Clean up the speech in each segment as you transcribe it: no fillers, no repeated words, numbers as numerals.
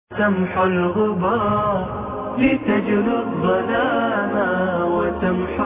تمحو الغبار لتجلو الظلام وتمحو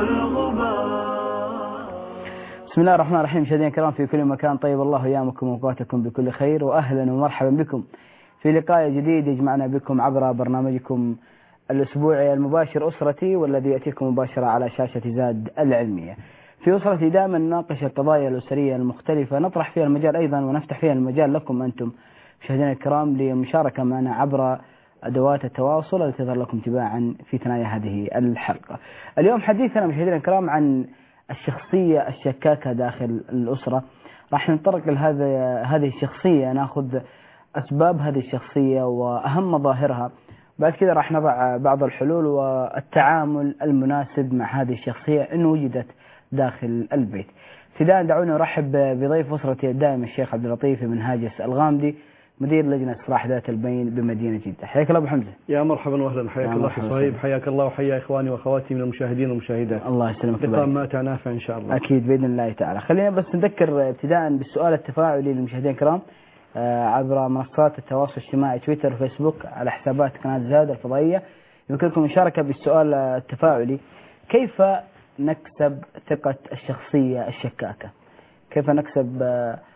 الغبار. بسم الله الرحمن الرحيم. مشاهدينا الكرام في كل مكان، طيب الله ايامكم واوقاتكم بكل خير، واهلا ومرحبا بكم في لقاء جديد يجمعنا بكم عبر برنامجكم الاسبوعي المباشر اسرتي، والذي ياتيكم مباشره على شاشه زاد العلميه. في اسرتي دائما نناقش القضايا الاسريه المختلفه، نطرح فيها المجال ايضا ونفتح فيها المجال لكم انتم مشاهدينا الكرام للمشاركه معنا عبر أدوات التواصل التي تظهر لكم تباعا في ثنايا هذه الحلقة. اليوم حديثنا مشاهدينا الكرام عن الشخصية الشكاكة داخل الأسرة. راح نتطرق هذه الشخصية، ناخذ أسباب هذه الشخصية وأهم مظاهرها، بعد كذا راح نضع بعض الحلول والتعامل المناسب مع هذه الشخصية إن وجدت داخل البيت. ابتداء دعوني أرحب بضيف أسرتي الدائم الشيخ عبد اللطيف بن هاجس الغامدي، مدير لجنة إصلاح ذات البين بمدينة جدة. حياك الله أبو حمزة. يا مرحبا وأهلا، حياك الله أخي صهيب، حياك الله وحيا إخواني وأخواتي من المشاهدين والمشاهدات. الله يسلمك. لقاء ماتع نافع إن شاء الله. أكيد بإذن الله تعالى. خلينا بس نذكر ابتداء بالسؤال التفاعلي للمشاهدين الكرام عبر منصات التواصل الاجتماعي تويتر وفيسبوك على حسابات قناة زاد الفضائية. يمكنكم المشاركة بالسؤال التفاعلي: كيف نكسب ثقة الشخصية الشكاكة؟ كيف نكسب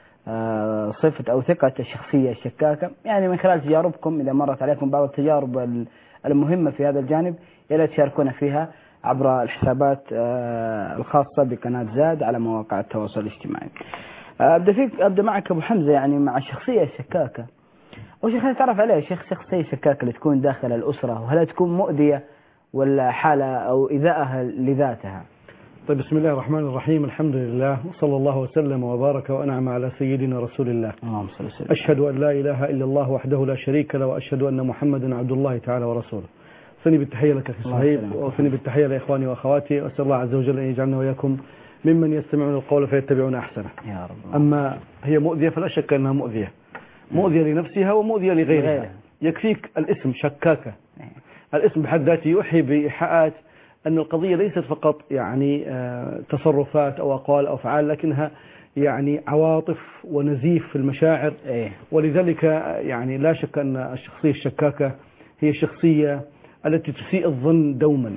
صفة أو ثقة الشخصية الشكاكة؟ يعني من خلال تجاربكم، إذا مرت عليكم بعض التجارب المهمة في هذا الجانب يا ريت تشاركونا فيها عبر الحسابات الخاصة بقناة زاد على مواقع التواصل الاجتماعي. أبدأ معك أبو حمزة، يعني مع الشخصية الشكاكة. أول شيء خلينا نتعرف عليها الشخصية الشكاكة اللي تكون داخل الأسرة، وهل تكون مؤذية ولا حالة أو إيذاءها لذاتها؟ طيب، بسم الله الرحمن الرحيم، الحمد لله وصلى الله وسلم وبارك وأنعم على سيدنا رسول الله. أشهد أن لا إله إلا الله وحده لا شريك له، وأشهد أن محمدا عبد الله تعالى ورسوله. ثني بالتحية لك أخي صهيب، وثني بالتحية لإخواني وأخواتي، وأسأل الله عز وجل أن يجعلنا وإياكم ممن يستمعون القول فيتبعون أحسنه. يا رب. أما هي مؤذية فلا شك أنها مؤذية لنفسها ومؤذية لغيرها. يكفيك الاسم شكاكة، الاسم بحد ذاته يوحي بإيحاءات أن القضية ليست فقط يعني تصرفات أو أقوال أو أفعال، لكنها يعني عواطف ونزيف في المشاعر. ولذلك يعني لا شك أن الشخصية الشكاكة هي الشخصية التي تسيء الظن دوما.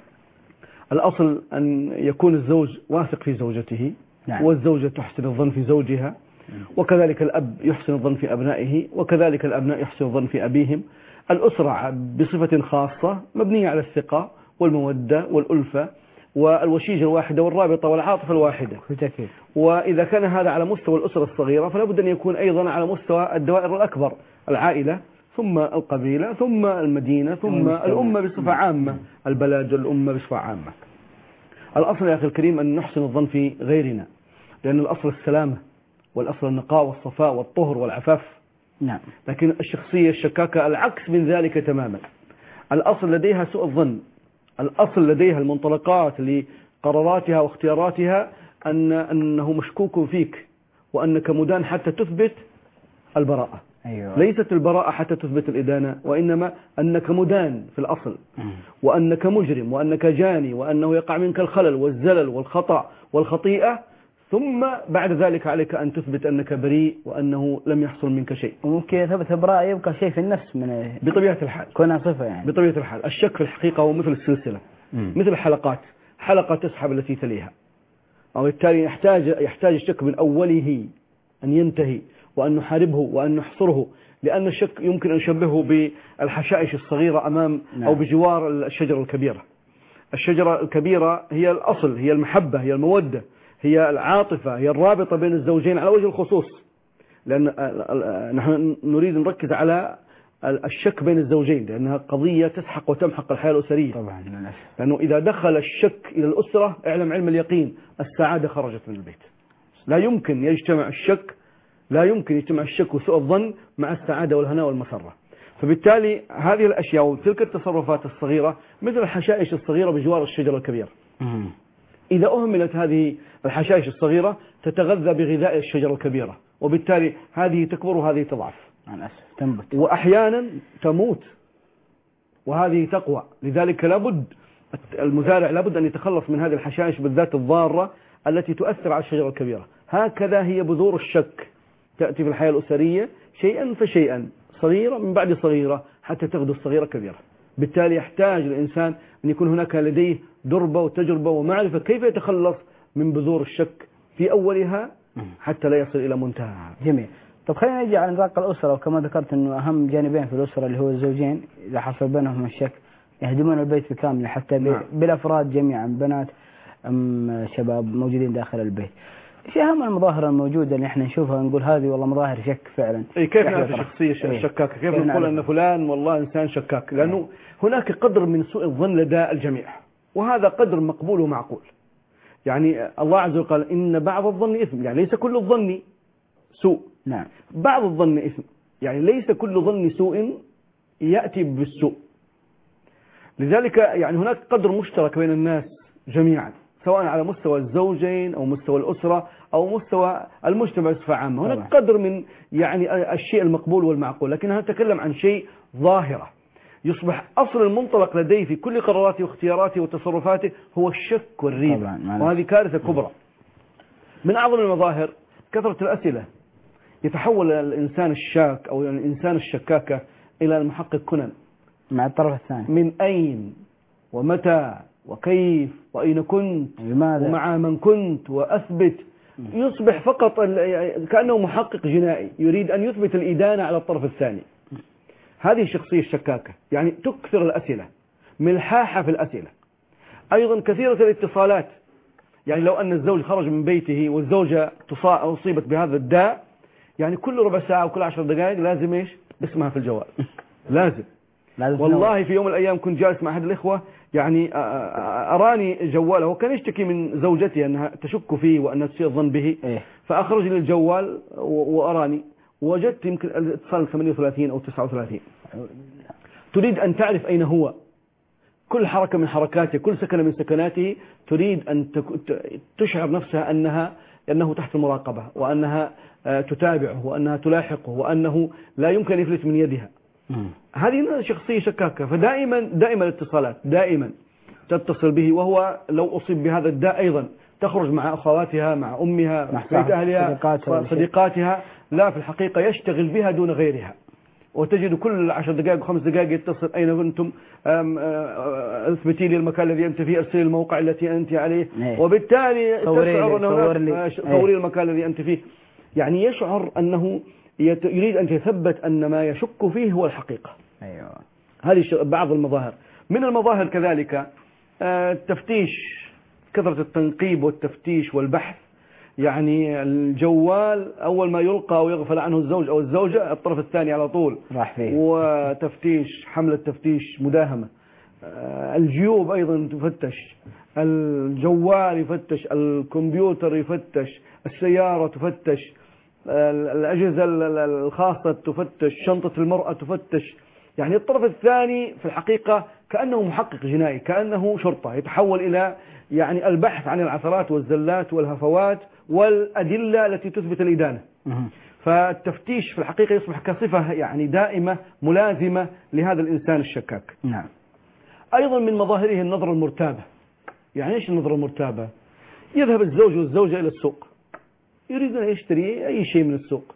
الأصل أن يكون الزوج واثق في زوجته، والزوجة تحسن الظن في زوجها، وكذلك الأب يحسن الظن في أبنائه، وكذلك الأبناء يحسن الظن في أبيهم. الأسرة بصفة خاصة مبنية على الثقة والمودة والألفة والوشيجة الواحدة والرابطة والعاطفة الواحدة. وإذا كان هذا على مستوى الأسرة الصغيرة، فلا بد أن يكون أيضا على مستوى الدوائر الأكبر، العائلة ثم القبيلة ثم المدينة ثم الأمة بصفة عامة، البلد والأمة بصفة عامة. الأصل يا أخي الكريم أن نحسن الظن في غيرنا، لأن الأصل السلامة، والأصل النقاء والصفاء والطهر والعفاف. نعم. لكن الشخصية الشكاكة العكس من ذلك تماما. الأصل لديها سوء الظن، الأصل لديها المنطلقات لقراراتها واختياراتها أنه مشكوك فيك، وأنك مدان حتى تثبت البراءة. أيوة. ليست البراءة حتى تثبت الإدانة، وإنما أنك مدان في الأصل، وأنك مجرم، وأنك جاني، وأنه يقع منك الخلل والزلل والخطأ والخطيئة، ثم بعد ذلك عليك أن تثبت أنك بريء وأنه لم يحصل منك شيء. وممكن يثبت البراءة يبقى شيء في النفس من بطبيعة الحال، كونها صفة يعني. بطبيعة الحال الشك في الحقيقة هو مثل السلسلة، مثل الحلقات، حلقة تسحب التي تليها، أو بالتالي يحتاج الشك من أوله أن ينتهي، وأن نحاربه وأن نحصره، لأن الشك يمكن أن نشبهه بالحشائش الصغيرة أمام أو بجوار الشجرة الكبيرة. الشجرة الكبيرة هي الأصل، هي المحبة، هي المودة، هي العاطفة، هي الرابطة بين الزوجين على وجه الخصوص، لأن نحن نريد نركز على الشك بين الزوجين، لأنها قضية تسحق وتمحق الحياة الأسرية طبعا. لأنه إذا دخل الشك إلى الأسرة، اعلم علم اليقين السعادة خرجت من البيت. لا يمكن يجتمع الشك وسوء الظن مع السعادة والهناء والمسرة. فبالتالي هذه الأشياء وتلك التصرفات الصغيرة مثل الحشائش الصغيرة بجوار الشجرة الكبيرة. إذا أهملت هذه الحشائش الصغيرة تتغذى بغذاء الشجرة الكبيرة، وبالتالي هذه تكبر وهذه تضعف، تنبت، وأحيانا تموت، وهذه تقوى. لذلك لابد المزارع لابد أن يتخلص من هذه الحشائش بالذات الضارة التي تؤثر على الشجرة الكبيرة. هكذا هي بذور الشك تأتي في الحياة الأسرية شيئا فشيئا، صغيرة من بعد صغيرة حتى تغدو الصغيرة كبيرة. بالتالي يحتاج الإنسان أن يكون هناك لديه دربة وتجربة ومعرفة كيف يتخلص من بذور الشك في أولها حتى لا يصل إلى منتهى. جميل. طب خلينا نجي على نطاق الأسرة، وكما ذكرت أنه أهم جانبين في الأسرة اللي هو الزوجين إذا حصل بينهم الشك يهدمون البيت بكامله حتى بالأفراد جميعا، بنات أم شباب موجودين داخل البيت. ايش أهم المظاهر الموجودة اللي احنا نشوفها نقول هذه والله مظاهر شك فعلا؟ كيف نعرف الشخصية شكاكة؟ كيف نقول أن فلان والله إنسان شكاك؟ لأنه هناك قدر من سوء الظن لدى الجميع، وهذا قدر مقبول ومعقول. يعني الله عز وجل قال إن بعض الظن إثم، يعني ليس كل الظن سوء. نعم. بعض الظن إثم، يعني ليس كل ظن سوء يأتي بالسوء. لذلك يعني هناك قدر مشترك بين الناس جميعا، سواء على مستوى الزوجين أو مستوى الأسرة أو مستوى المجتمع بصفة عامة. هناك قدر من يعني الشيء المقبول والمعقول، لكن نتكلم عن شيء ظاهرة يصبح أصل المنطلق لديه في كل قراراته واختياراته وتصرفاته هو الشك والريبة، وهذه كارثة كبرى. من أعظم المظاهر كثرة الأسئلة. يتحول الإنسان الشاك أو الإنسان الشكاكة إلى المحقق كنن مع الطرف الثاني، من أين ومتى وكيف وأين كنت لماذا ومع من كنت وأثبت. يصبح فقط كأنه محقق جنائي يريد أن يثبت الإدانة على الطرف الثاني. هذه الشخصية الشكاكة، يعني تكثر الأسئلة، ملحاحة في الأسئلة. أيضا كثيرة الاتصالات، يعني لو أن الزوج خرج من بيته والزوجة أصيبت بهذا الداء، يعني كل ربع ساعة وكل 10 دقائق لازم إيش باسمها في الجوال. لازم والله في يوم من الأيام كنت جالس مع أحد الإخوة، يعني أراني جواله، وكان يشتكي من زوجته أنها تشك فيه وأنها تسيء الظن به. فأخرج لي الجوال وأراني، وجدت يمكن الاتصال 38 أو 39. تريد أن تعرف أين هو، كل حركة من حركاته، كل سكنة من سكناته، تريد أن تشعر نفسها أنه تحت المراقبة، وأنها تتابعه، وأنها تلاحقه، وأنه لا يمكن يفلت من يدها. هذه شخصية شكاكة. فدائما الاتصالات، دائما تتصل به، وهو لو أصيب بهذا الداء أيضا تخرج مع أخواتها، مع أمها، مع بيت أهلها، صديقاتها. لا، في الحقيقة يشتغل بها دون غيرها. وتجد كل 10 دقائق و5 دقائق يتصل: أين كنتم؟ اثبتي لي المكان الذي أنت فيه، أرسلي الموقع التي أنت عليه. وبالتالي تشعر أنه صوري المكان الذي أنت فيه. يعني يشعر أنه يريد أن يثبت أن ما يشك فيه هو الحقيقة. هذه بعض المظاهر. من المظاهر كذلك التفتيش، كثرة التنقيب والتفتيش والبحث. يعني الجوال أول ما يلقى أو يغفل عنه الزوج أو الزوجة، الطرف الثاني على طول راح فيه، وتفتيش، حملة تفتيش مداهمة. الجيوب أيضا تفتش، الجوال يفتش، الكمبيوتر يفتش، السيارة تفتش، الأجهزة الخاصة تفتش، شنطة المرأة تفتش. يعني الطرف الثاني في الحقيقة كأنه محقق جنائي، كأنه شرطة، يتحول إلى يعني البحث عن العثرات والزلات والهفوات والأدلة التي تثبت الإدانة. فالتفتيش في الحقيقة يصبح كصفة يعني دائمة ملازمة لهذا الإنسان الشكاك. نعم. أيضا من مظاهره النظرة المرتابة. يعني إيش النظرة المرتابة؟ يذهب الزوج والزوجة إلى السوق، يريد أن يشتري أي شيء من السوق.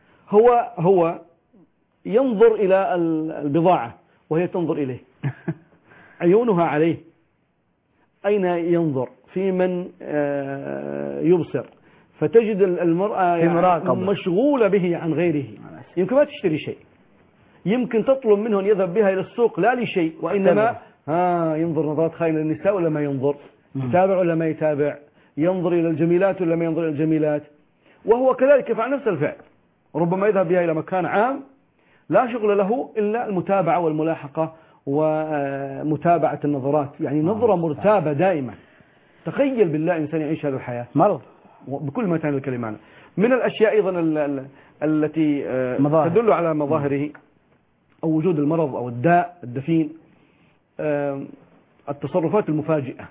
هو ينظر إلى البضاعة وهي تنظر إليه. عيونها عليه. أين ينظر؟ في من يبصر. فتجد المرأة يعني مشغولة به عن غيره. يمكن ما تشتري شيء، يمكن تطلب منه أن يذهب بها إلى السوق لا لشيء، وإنما ينظر نظرات خاينة للنساء ولا ما ينظر، يتابع ولا ما يتابع، ينظر إلى الجميلات ولا ما ينظر إلى الجميلات. وهو كذلك يفعل نفس الفعل، ربما يذهب بها إلى مكان عام لا شغل له إلا المتابعة والملاحقة ومتابعة النظرات. يعني نظرة مرتابة دائما. تخيل بالله إنسان يعيش هذه الحياة، مرض بكل ما تعني الكلمة. من الأشياء أيضا التي تدل على مظاهره أو وجود المرض أو الداء الدفين، التصرفات المفاجئة.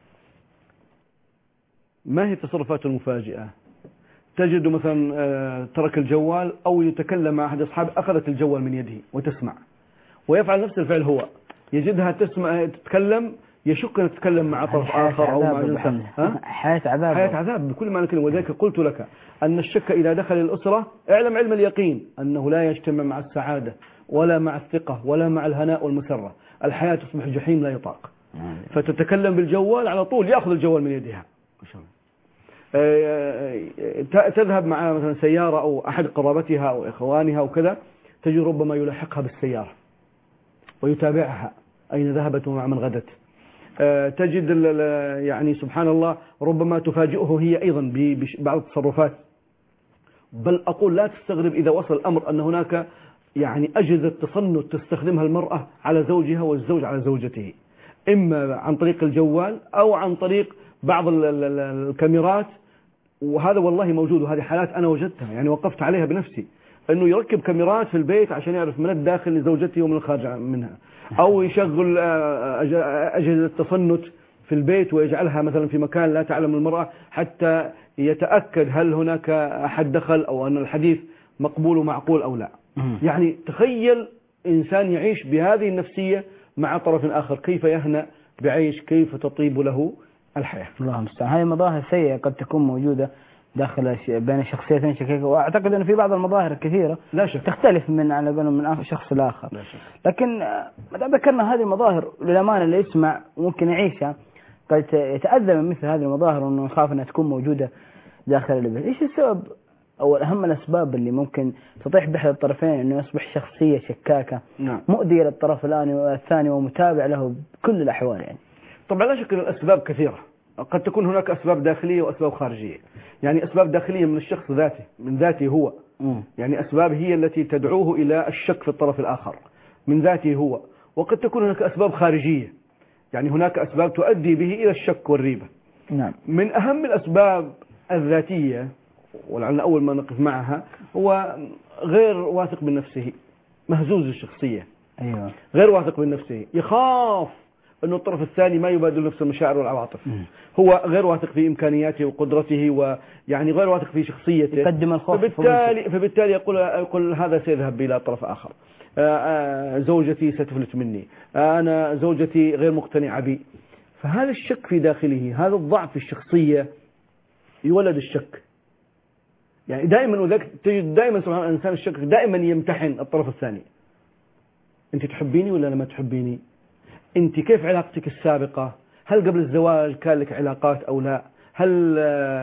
ما هي التصرفات المفاجئة؟ تجد مثلا ترك الجوال أو يتكلم مع أحد أصحابه، أخذت الجوال من يده وتسمع، ويفعل نفس الفعل هو. يجدها تسمع تتكلم، يشك أن تتكلم مع طرف آخر أو مع جنس. حياة عذاب، حياة عذاب بكل معنى الكلمة. وذلك قلت لك أن الشك إذا دخل الأسرة اعلم علم اليقين أنه لا يجتمع مع السعادة ولا مع الثقة ولا مع الهناء والمسرة. الحياة تصبح جحيم لا يطاق. فتتكلم بالجوال على طول يأخذ الجوال من يدها. تذهب مع مثلا سيارة أو أحد قرابتها أو إخوانها وكذا، تجد ربما يلاحقها بالسيارة ويتابعها أين ذهبت ومع من غدت. تجد يعني سبحان الله ربما تفاجئه هي أيضا ببعض التصرفات. بل أقول لا تستغرب إذا وصل الأمر أن هناك يعني أجهزة تصنت تستخدمها المرأة على زوجها والزوج على زوجته، إما عن طريق الجوال أو عن طريق بعض الكاميرات. وهذا والله موجود، وهذه حالات أنا وجدتها يعني وقفت عليها بنفسي، أنه يركب كاميرات في البيت عشان يعرف من الداخل لزوجته ومن الخارج منها، أو يشغل أجهزة تصنت في البيت ويجعلها مثلا في مكان لا تعلم المرأة حتى يتأكد هل هناك أحد دخل أو أن الحديث مقبول ومعقول أو لا. يعني تخيل إنسان يعيش بهذه النفسية مع طرف آخر، كيف يهنأ بعيش، كيف تطيب له الحياة. الله المستعان. هذه مظاهر سيئة قد تكون موجودة داخل بين شخصيتين شكيكة، وأعتقد أن في بعض المظاهر كثيرة لا شك تختلف من على قولهم من شخص لآخر. لا شك. لكن ما ذكرنا هذه المظاهر للأمانة اللي يسمع ممكن يعيشها قد يتأذى من مثل هذه المظاهر، وأنه يخاف أنها تكون موجودة داخل البيت. إيش السبب أو أهم الأسباب اللي ممكن تطيح بأحد الطرفين أنه يصبح شخصية شكاكة مؤذية للطرف الثاني ومتابع له بكل الأحوال؟ يعني طبعا لا شك أن الأسباب كثيرة، قد تكون هناك أسباب داخلية وأسباب خارجية. يعني أسباب داخلية من الشخص ذاته، من ذاته هو، يعني أسباب هي التي تدعوه إلى الشك في الطرف الآخر من ذاته هو. وقد تكون هناك أسباب خارجية، يعني هناك أسباب تؤدي به إلى الشك والريبة. نعم. من أهم الأسباب الذاتية ولعل أول ما نقف معها هو غير واثق من نفسه، مهزوز الشخصية. أيوة. غير واثق من نفسه، يخاف أنه الطرف الثاني ما يبادل نفس المشاعر والعواطف. هو غير واثق في إمكانياته وقدرته، ويعني غير واثق في شخصيته، يقدم الخوف. فبالتالي يقول هذا سيذهب إلى طرف آخر. زوجتي ستفلت مني، أنا زوجتي غير مقتنعة بي. فهذا الشك في داخله، هذا الضعف في الشخصية يولد الشك. يعني دائما، وذلك تجد دائما سبحان الإنسان الشك دائما يمتحن الطرف الثاني. أنت تحبيني ولا ما تحبيني؟ أنت كيف علاقتك السابقة؟ هل قبل الزواج كان لك علاقات أو لا؟ هل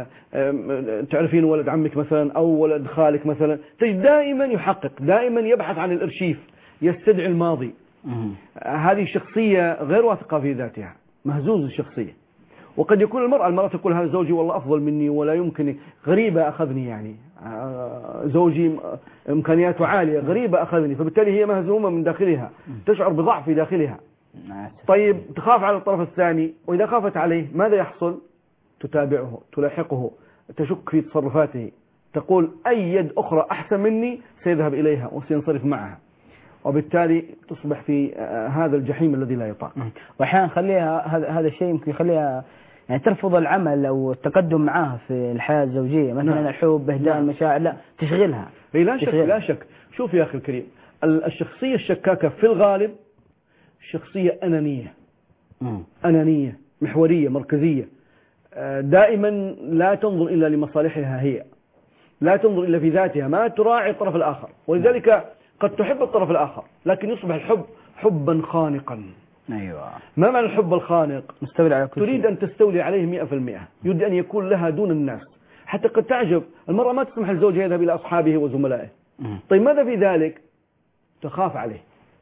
تعرفين ولد عمك مثلا أو ولد خالك مثلا؟ تجد دائما يحقق، دائما يبحث عن الأرشيف، يستدعي الماضي. هذه شخصية غير واثقة في ذاتها، مهزوز الشخصية. وقد يكون المرأة تقول هذا زوجي والله أفضل مني ولا يمكن، غريبة أخذني، يعني زوجي إمكانياته عالية، غريبة أخذني، فبالتالي هي مهزومة من داخلها، تشعر بضعف في داخلها. طيب تخاف على الطرف الثاني، وإذا خافت عليه ماذا يحصل؟ تتابعه، تلاحقه، تشك في تصرفاته، تقول أي يد أخرى أحسن مني سيذهب إليها وسينصرف معها، وبالتالي تصبح في هذا الجحيم الذي لا يطاق. وأحيانا خليها هذا الشيء يمكن يخليها يعني ترفض العمل أو التقدم معها في الحياة الزوجية، مثلا الحب، إهداء المشاعر، لا تشغلها. لا شك، لا شك. شوف يا أخي الكريم، الشخصية الشكاكة في الغالب شخصية أنانية، أنانية محورية مركزية، دائما لا تنظر إلا لمصالحها هي، لا تنظر إلا في ذاتها، ما تراعي الطرف الآخر. ولذلك قد تحب الطرف الآخر لكن يصبح الحب حبا خانقا. أيوة. ما معنى الحب الخانق؟ مستولي على كل تريد شيء. أن تستولي عليه 100%، يريد أن يكون لها دون الناس. حتى قد تعجب المرأة ما تسمح لزوجها يذهب إلى أصحابه وزملائه. طيب ماذا في ذلك؟ تخاف عليه،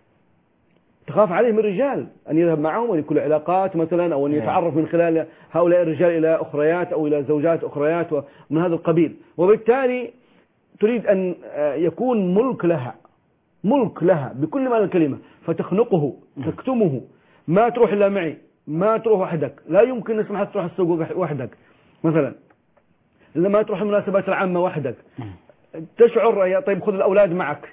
تخاف عليه من الرجال أن يذهب معهم وأن يكون علاقات مثلا، أو أن يتعرف من خلال هؤلاء الرجال إلى أخريات أو إلى زوجات أخريات ومن هذا القبيل. وبالتالي تريد أن يكون ملك لها بكل معنى الكلمة، فتخنقه، تكتمه، ما تروح إلا معي، ما تروح وحدك، لا يمكن نسمح لك تروح السوق وحدك مثلا، لما تروح المناسبات العامة وحدك، تشعر يا طيب خذ الأولاد معك.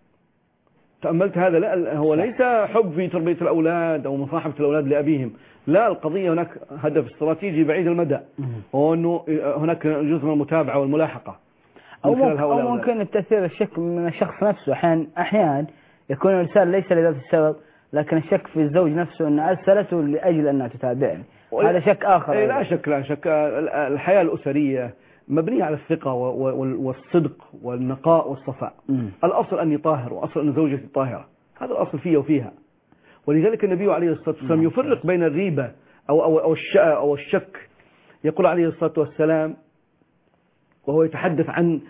تأملت هذا؟ لا، هو ليس حب في تربية الأولاد أو مصاحبة الأولاد لأبيهم، لا، القضية هناك هدف استراتيجي بعيد المدى، وأنه هناك جزء من المتابعة والملاحقة. أو ممكن التأثير الشك من الشخص نفسه. أحيانا يكون الإنسان ليس لذات السبب لكن الشك في الزوج نفسه أن أرسلته لأجل أنها تتابعني، هذا شك آخر. لا شك، لا شك. الحياة الأسرية مبنية على الثقة والصدق والنقاء والصفاء. الأصل أني طاهر، وأصل أن زوجتي طاهرة، هذا الأصل فيه وفيها. ولذلك النبي عليه الصلاة والسلام يفرق بين الريبة أو الشك. يقول عليه الصلاة والسلام وهو يتحدث عن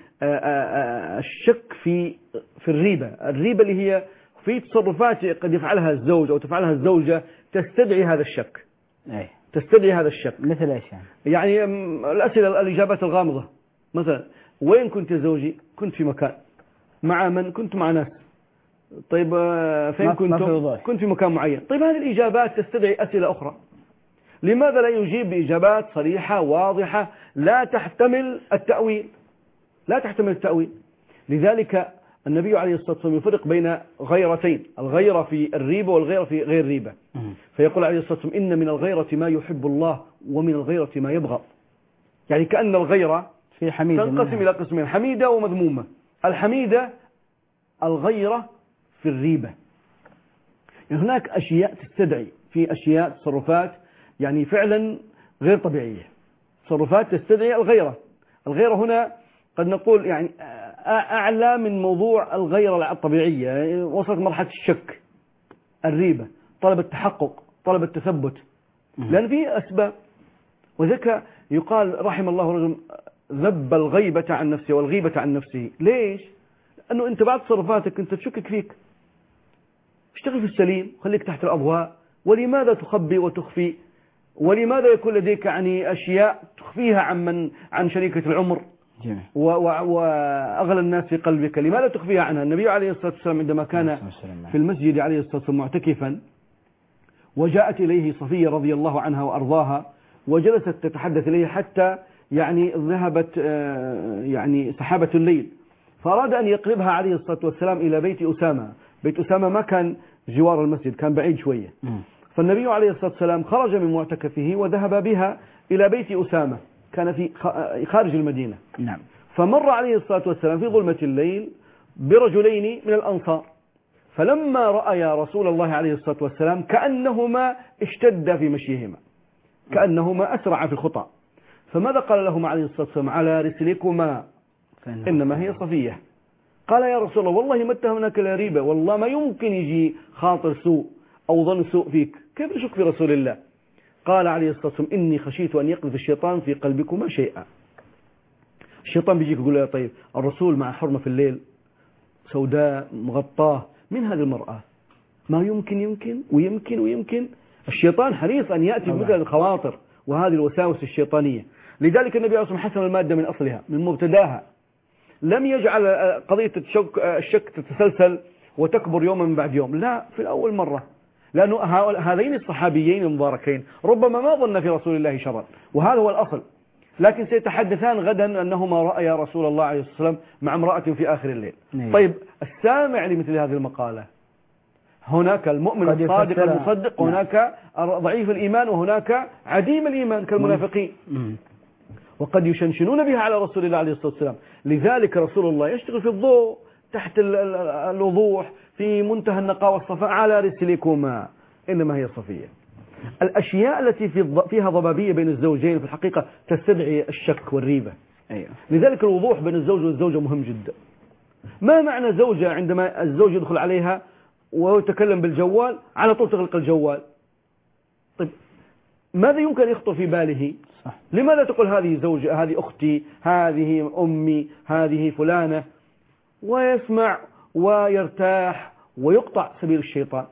الشك في الريبة. الريبة اللي هي في تصرفات قد يفعلها الزوج أو تفعلها الزوجة تستدعي هذا الشك. تستدعي هذا الشك. مثل إيش يعني الأسئلة، الإجابات الغامضة. مثلا وين كنت يا زوجي؟ كنت في مكان. مع من؟ كنت مع ناس. طيب فين كنتم؟ كنت في مكان معين. طيب هذه الإجابات تستدعي أسئلة أخرى. لماذا لا يجيب بإجابات صريحة واضحة لا تحتمل التأويل؟ لا تحتمل التأويل. لذلك النبي عليه الصلاة والسلام يفرق بين غيرتين، الغيرة في الريبة والغيرة في غير الريبة. فيقول عليه الصلاة والسلام إن من الغيرة ما يحب الله ومن الغيرة ما يبغض. يعني كأن الغيرة في حميدة تنقسم إلى قسمين، حميدة ومذمومة. الحميدة الغيرة في الريبة، يعني هناك أشياء تستدعي، في أشياء تصرفات يعني فعلا غير طبيعية، تصرفات تستدعي الغيرة. الغيرة هنا قد نقول يعني أعلى من موضوع الغيرة الطبيعية، يعني وصلت مرحلة الشك. الريبة طلب التحقق، طلب التثبت، لأن فيه أسباب. وذلك يقال رحم الله رجل ذب الغيبة عن نفسه والغيبة عن نفسه. ليش؟ لأنه أنت بعد تصرفاتك أنت تشكك فيك. اشتغل في السليم، خليك تحت الأضواء. ولماذا تخبي وتخفي؟ ولماذا يكون لديك يعني أشياء تخفيها عن شريكة العمر وأغلى الناس في قلبك؟ لماذا تخفيها عنها؟ النبي عليه الصلاة والسلام عندما كان في المسجد عليه الصلاة والسلام معتكفا، وجاءت إليه صفية رضي الله عنها وأرضاها، وجلست تتحدث إليه حتى يعني ذهبت يعني سحابة الليل، فأراد أن يقربها عليه الصلاة والسلام إلى بيت أسامة. بيت أسامة ما كان جوار المسجد، كان بعيد شوية. فالنبي عليه الصلاة والسلام خرج من معتكفه وذهب بها إلى بيت أسامة، كان في خارج المدينة. نعم. فمر عليه الصلاة والسلام في ظلمة الليل برجلين من الأنصار، فلما رأى رسول الله عليه الصلاة والسلام كأنهما اشتد في مشيهما، كأنهما أسرع في الخطى. فماذا قال لهما عليه الصلاة والسلام؟ على رسلكما إنما هي صفية. قال يا رسول الله والله ما اتهمناك لا ريبة، والله ما يمكن يجي خاطر سوء أو ظن سوء فيك، كيف نشك في رسول الله؟ قال عليه الصلاة والسلام إني خشيت أن يقذف الشيطان في قلبكما شيئا. الشيطان بيجيك يقول له طيب الرسول مع حرمة في الليل سوداء مغطاه، من هذه المرأة؟ ما يمكن ويمكن. الشيطان حريص أن يأتي بمثل الخواطر وهذه الوساوس الشيطانية. لذلك النبي عليه الصلاة والسلام حسن المادة من أصلها من مبتداها، لم يجعل قضية الشك تتسلسل وتكبر يوما من بعد يوم، لا، في الأول مرة. لأنه هذين الصحابيين المباركين ربما ما ظن في رسول الله شرا، وهذا هو الأصل، لكن سيتحدثان غدا أنهما رأيا رسول الله عليه الصلاة والسلام مع امرأة في آخر الليل. طيب السامع لمثل هذه المقالة، هناك المؤمن الصادق المصدق، وهناك ضعيف الإيمان، وهناك عديم الإيمان كالمنافقين، وقد يشنشنون بها على رسول الله عليه الصلاة والسلام. لذلك رسول الله يشتغل في الضوء تحت الوضوح في منتهى النقاء والصفاء، على رسلكما إنما هي صفية. الأشياء التي فيها ضبابية بين الزوجين في الحقيقة تستدعي الشك والريبة. لذلك الوضوح بين الزوج والزوجة مهم جدا. ما معنى زوجة عندما الزوج يدخل عليها ويتكلم بالجوال على طول تغلق الجوال؟ طيب ماذا يمكن يخطر في باله؟ صح. لماذا تقول هذه زوجة، هذه أختي، هذه أمي، هذه فلانة، ويسمع ويرتاح ويقطع سبيل الشيطان.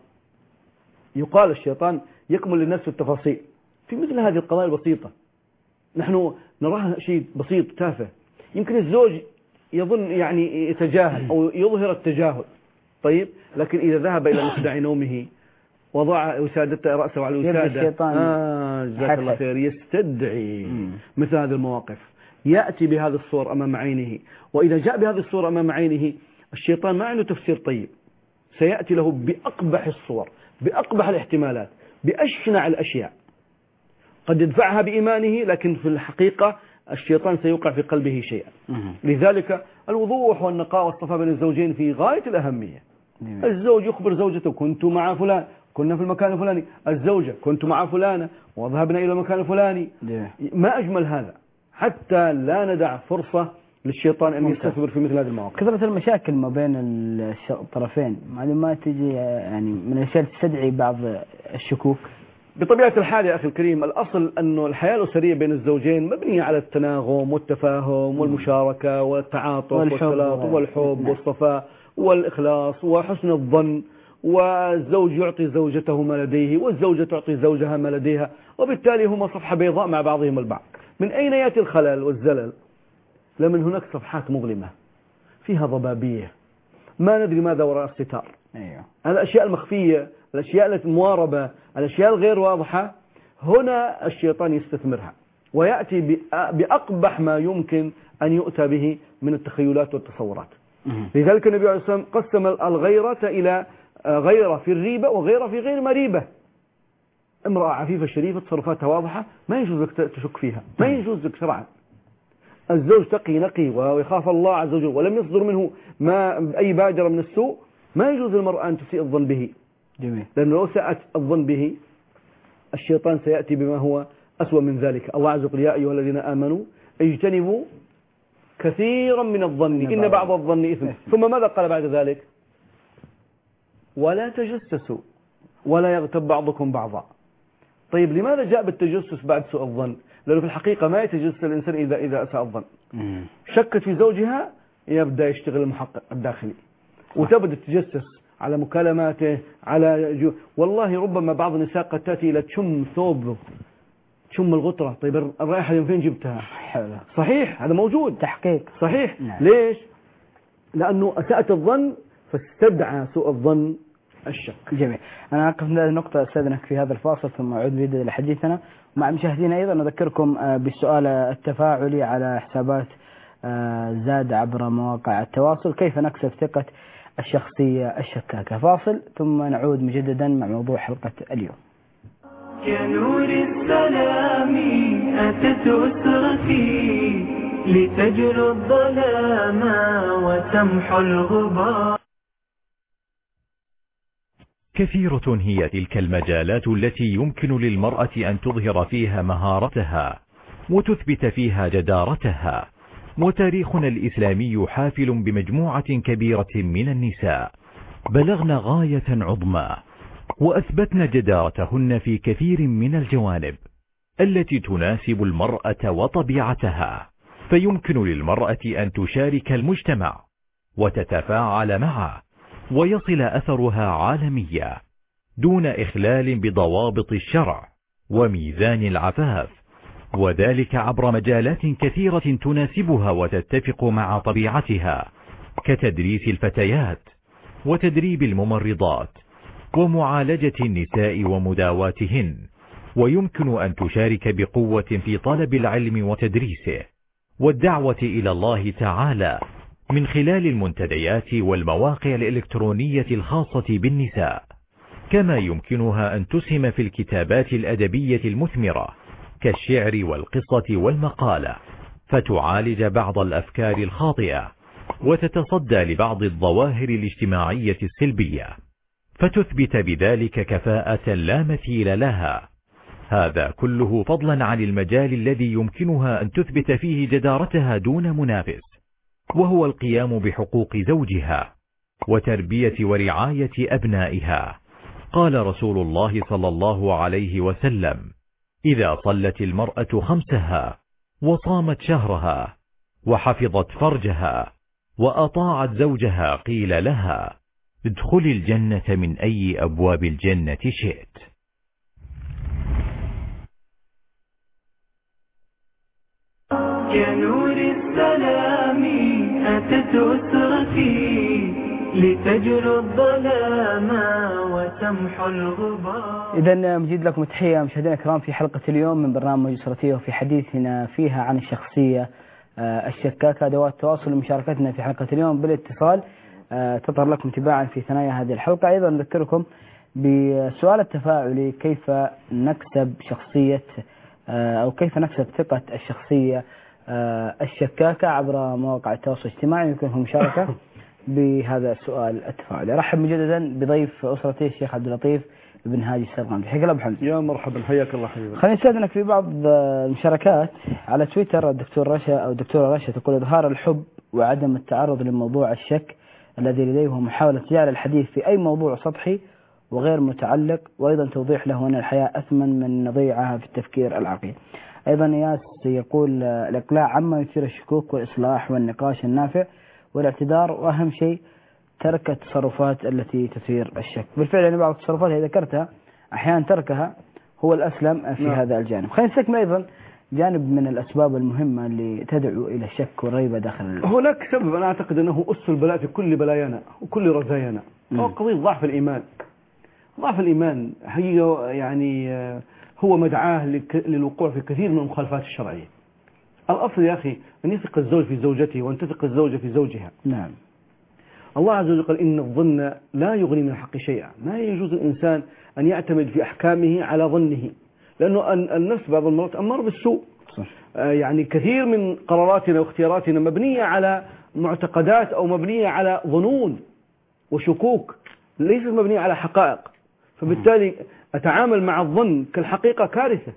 يقال الشيطان يكمل للناس في التفاصيل في مثل هذه القضايا البسيطة، نحن نراها شيء بسيط تافه، يمكن الزوج يظن يعني يتجاهل أو يظهر التجاهل. طيب لكن إذا ذهب إلى مخدع نومه وضع وسادته رأسه على الوسادة، جزاك الله خير، يستدعي مثل هذه المواقف، يأتي بهذه الصور أمام عينه. وإذا جاء بهذه الصور أمام عينه الشيطان ما عنده تفسير طيب، سيأتي له بأقبح الصور، بأقبح الاحتمالات، بأشنع الأشياء، قد يدفعها بإيمانه لكن في الحقيقة الشيطان سيوقع في قلبه شيئا. لذلك الوضوح والنقاء والصفاء بين الزوجين في غاية الأهمية، الزوج يخبر زوجته كنت مع فلان، كنا في المكان الفلاني، الزوجة كنت مع فلانة وذهبنا إلى المكان الفلاني. ما أجمل هذا، حتى لا ندع فرصة للشيطان أن يستثمر في مثل هذه المواقف. كثرة المشاكل ما بين الطرفين ما تجي يعني من الأشياء تستدعي بعض الشكوك. بطبيعة الحال يا أخي الكريم، الأصل أنه الحياة الأسرية بين الزوجين مبنية على التناغم والتفاهم والمشاركة والتعاطف والتلاطف والحب والصفاء والإخلاص وحسن الظن، والزوج يعطي زوجته ما لديه والزوجة تعطي زوجها ما لديها، وبالتالي هما صفحة بيضاء مع بعضهم البعض. من أين يأتي الخلل والزلل؟ لمن هناك صفحات مظلمة فيها ضبابية، ما ندري ماذا وراء الستار. الأشياء المخفية، الأشياء المواربة، الأشياء الغير واضحة، هنا الشيطان يستثمرها ويأتي بأقبح ما يمكن أن يؤتى به من التخيلات والتصورات. لذلك النبي عليه الصلاة والسلام قسم الغيرة إلى غيرة في الريبة وغيرة في غير مريبة. امرأة عفيفة شريفة تصرفاتها واضحة ما يجوز لك تشك فيها، ما يجوز لك شرعا. الزوج تقي نقي ويخاف الله عز وجل ولم يصدر منه أي بادرة من السوء، ما يجوز للمرأة أن تسيء الظن به. جميل. لأنه لو ساءت الظن به الشيطان سيأتي بما هو أسوأ من ذلك. الله عز وجل يا أيها الذين آمنوا اجتنبوا كثيرا من الظن إن بعض الظن إثم. ثم ماذا قال بعد ذلك؟ ولا تجسسوا ولا يغتب بعضكم بعضا. طيب لماذا جاء بالتجسس بعد سوء الظن؟ لأنه في الحقيقة ما يتجسس الإنسان إذا أساء الظن. شكت في زوجها يبدأ يشتغل المحقق الداخلي وتبدأ تتجسس على مكالماته على والله ربما بعض النساء قد تأتي إلى تشم ثوبه، تشم الغطرة. طيب الرائحة من فين جبتها؟ صحيح هذا موجود تحقيق صحيح. ليش؟ لأنه أساءت الظن فاستدعى سوء الظن الشك. جميل. أنا أقف من هذه النقطة أستاذنك في هذا الفاصل ثم أعود بيد لحديثنا مع مشاهدينا. أيضا نذكركم بالسؤال التفاعلي على حسابات زاد عبر مواقع التواصل: كيف نكسب ثقة الشخصية الشكاكة؟ فاصل ثم نعود مجددا مع موضوع حلقة اليوم. كنور السلام أتت أسرتي لتجلو الظلام وتمحو الغبار. كثيرة هي تلك المجالات التي يمكن للمرأة أن تظهر فيها مهارتها وتثبت فيها جدارتها، وتاريخنا الإسلامي حافل بمجموعة كبيرة من النساء بلغن غاية عظمى وأثبتن جدارتهن في كثير من الجوانب التي تناسب المرأة وطبيعتها، فيمكن للمرأة أن تشارك المجتمع وتتفاعل معه ويصل أثرها عالميا دون إخلال بضوابط الشرع وميزان العفاف، وذلك عبر مجالات كثيرة تناسبها وتتفق مع طبيعتها، كتدريس الفتيات وتدريب الممرضات ومعالجة النساء ومداواتهن، ويمكن أن تشارك بقوة في طلب العلم وتدريسه والدعوة إلى الله تعالى من خلال المنتديات والمواقع الإلكترونية الخاصة بالنساء، كما يمكنها أن تسهم في الكتابات الأدبية المثمرة كالشعر والقصة والمقالة، فتعالج بعض الأفكار الخاطئة وتتصدى لبعض الظواهر الاجتماعية السلبية، فتثبت بذلك كفاءة لا مثيل لها. هذا كله فضلا عن المجال الذي يمكنها أن تثبت فيه جدارتها دون منافس، وهو القيام بحقوق زوجها وتربية ورعاية أبنائها. قال رسول الله صلى الله عليه وسلم: إذا صلت المرأة خمسها وصامت شهرها وحفظت فرجها وأطاعت زوجها قيل لها: ادخلي الجنة من أي أبواب الجنة شئت. كنور السلام أتت أسرتي لتجلو الظلام وتمحو الغبار. إذن مجيد لكم التحية مشاهدينا الكرام في حلقة اليوم من برنامج أسرتي، وفي حديثنا فيها عن الشخصية الشكاكة. أدوات التواصل لمشاركتنا في حلقة اليوم بالاتصال تظهر لكم تباعا في ثنايا هذه الحلقة. أيضا نذكركم بسؤال التفاعلي: كيف نكسب شخصية أو كيف نكسب ثقة الشخصية الشكاكة عبر مواقع التواصل الاجتماعي. يمكنكم مشاركة بهذا السؤال التفاعلي. أرحب مجددا بضيف أسرتي الشيخ عبد اللطيف بن هاجي السرغامدي. حياك الله أبو حمزة. يا مرحبا، حياك الله حبيبي. خلينا نستأذنك في بعض المشاركات على تويتر. الدكتورة رشا تقول: إظهار الحب وعدم التعرض لموضوع الشك الذي لديه هو محاولة جعل الحديث في أي موضوع سطحي وغير متعلق، وأيضا توضيح له أن الحياة أثمن من نضيعها في التفكير العقيم. أيضا ياس يقول: الإقلاع عما يثير الشكوك والإصلاح والنقاش النافع والاعتذار، وأهم شيء ترك التصرفات التي تثير الشك. بالفعل يعني بعض التصرفات اللي ذكرتها أحيانا تركها هو الأسلم في هذا الجانب. خلينا نستكمل أيضا جانب من الأسباب المهمة اللي تدعو إلى الشك والريبة داخل هناك سبب أنا أعتقد أنه أس البلاء في كل بلايانا وكل رزايانا، هو قضية ضعف الإيمان. ضعف الإيمان هي يعني هو مدعاه للوقوع في كثير من المخالفات الشرعية. الأصل يا أخي أن يثق الزوج في زوجته وأن تثق الزوجة في زوجها. نعم. الله عز وجل قال: إن الظن لا يغني من الحق شيئا. ما يجوز الإنسان أن يعتمد في أحكامه على ظنه، لأنه النفس بعض المرات أمر بالسوء. يعني كثير من قراراتنا واختياراتنا مبنية على معتقدات أو مبنية على ظنون وشكوك، ليست مبنية على حقائق. فبالتالي أتعامل مع الظن كالحقيقة كارثة.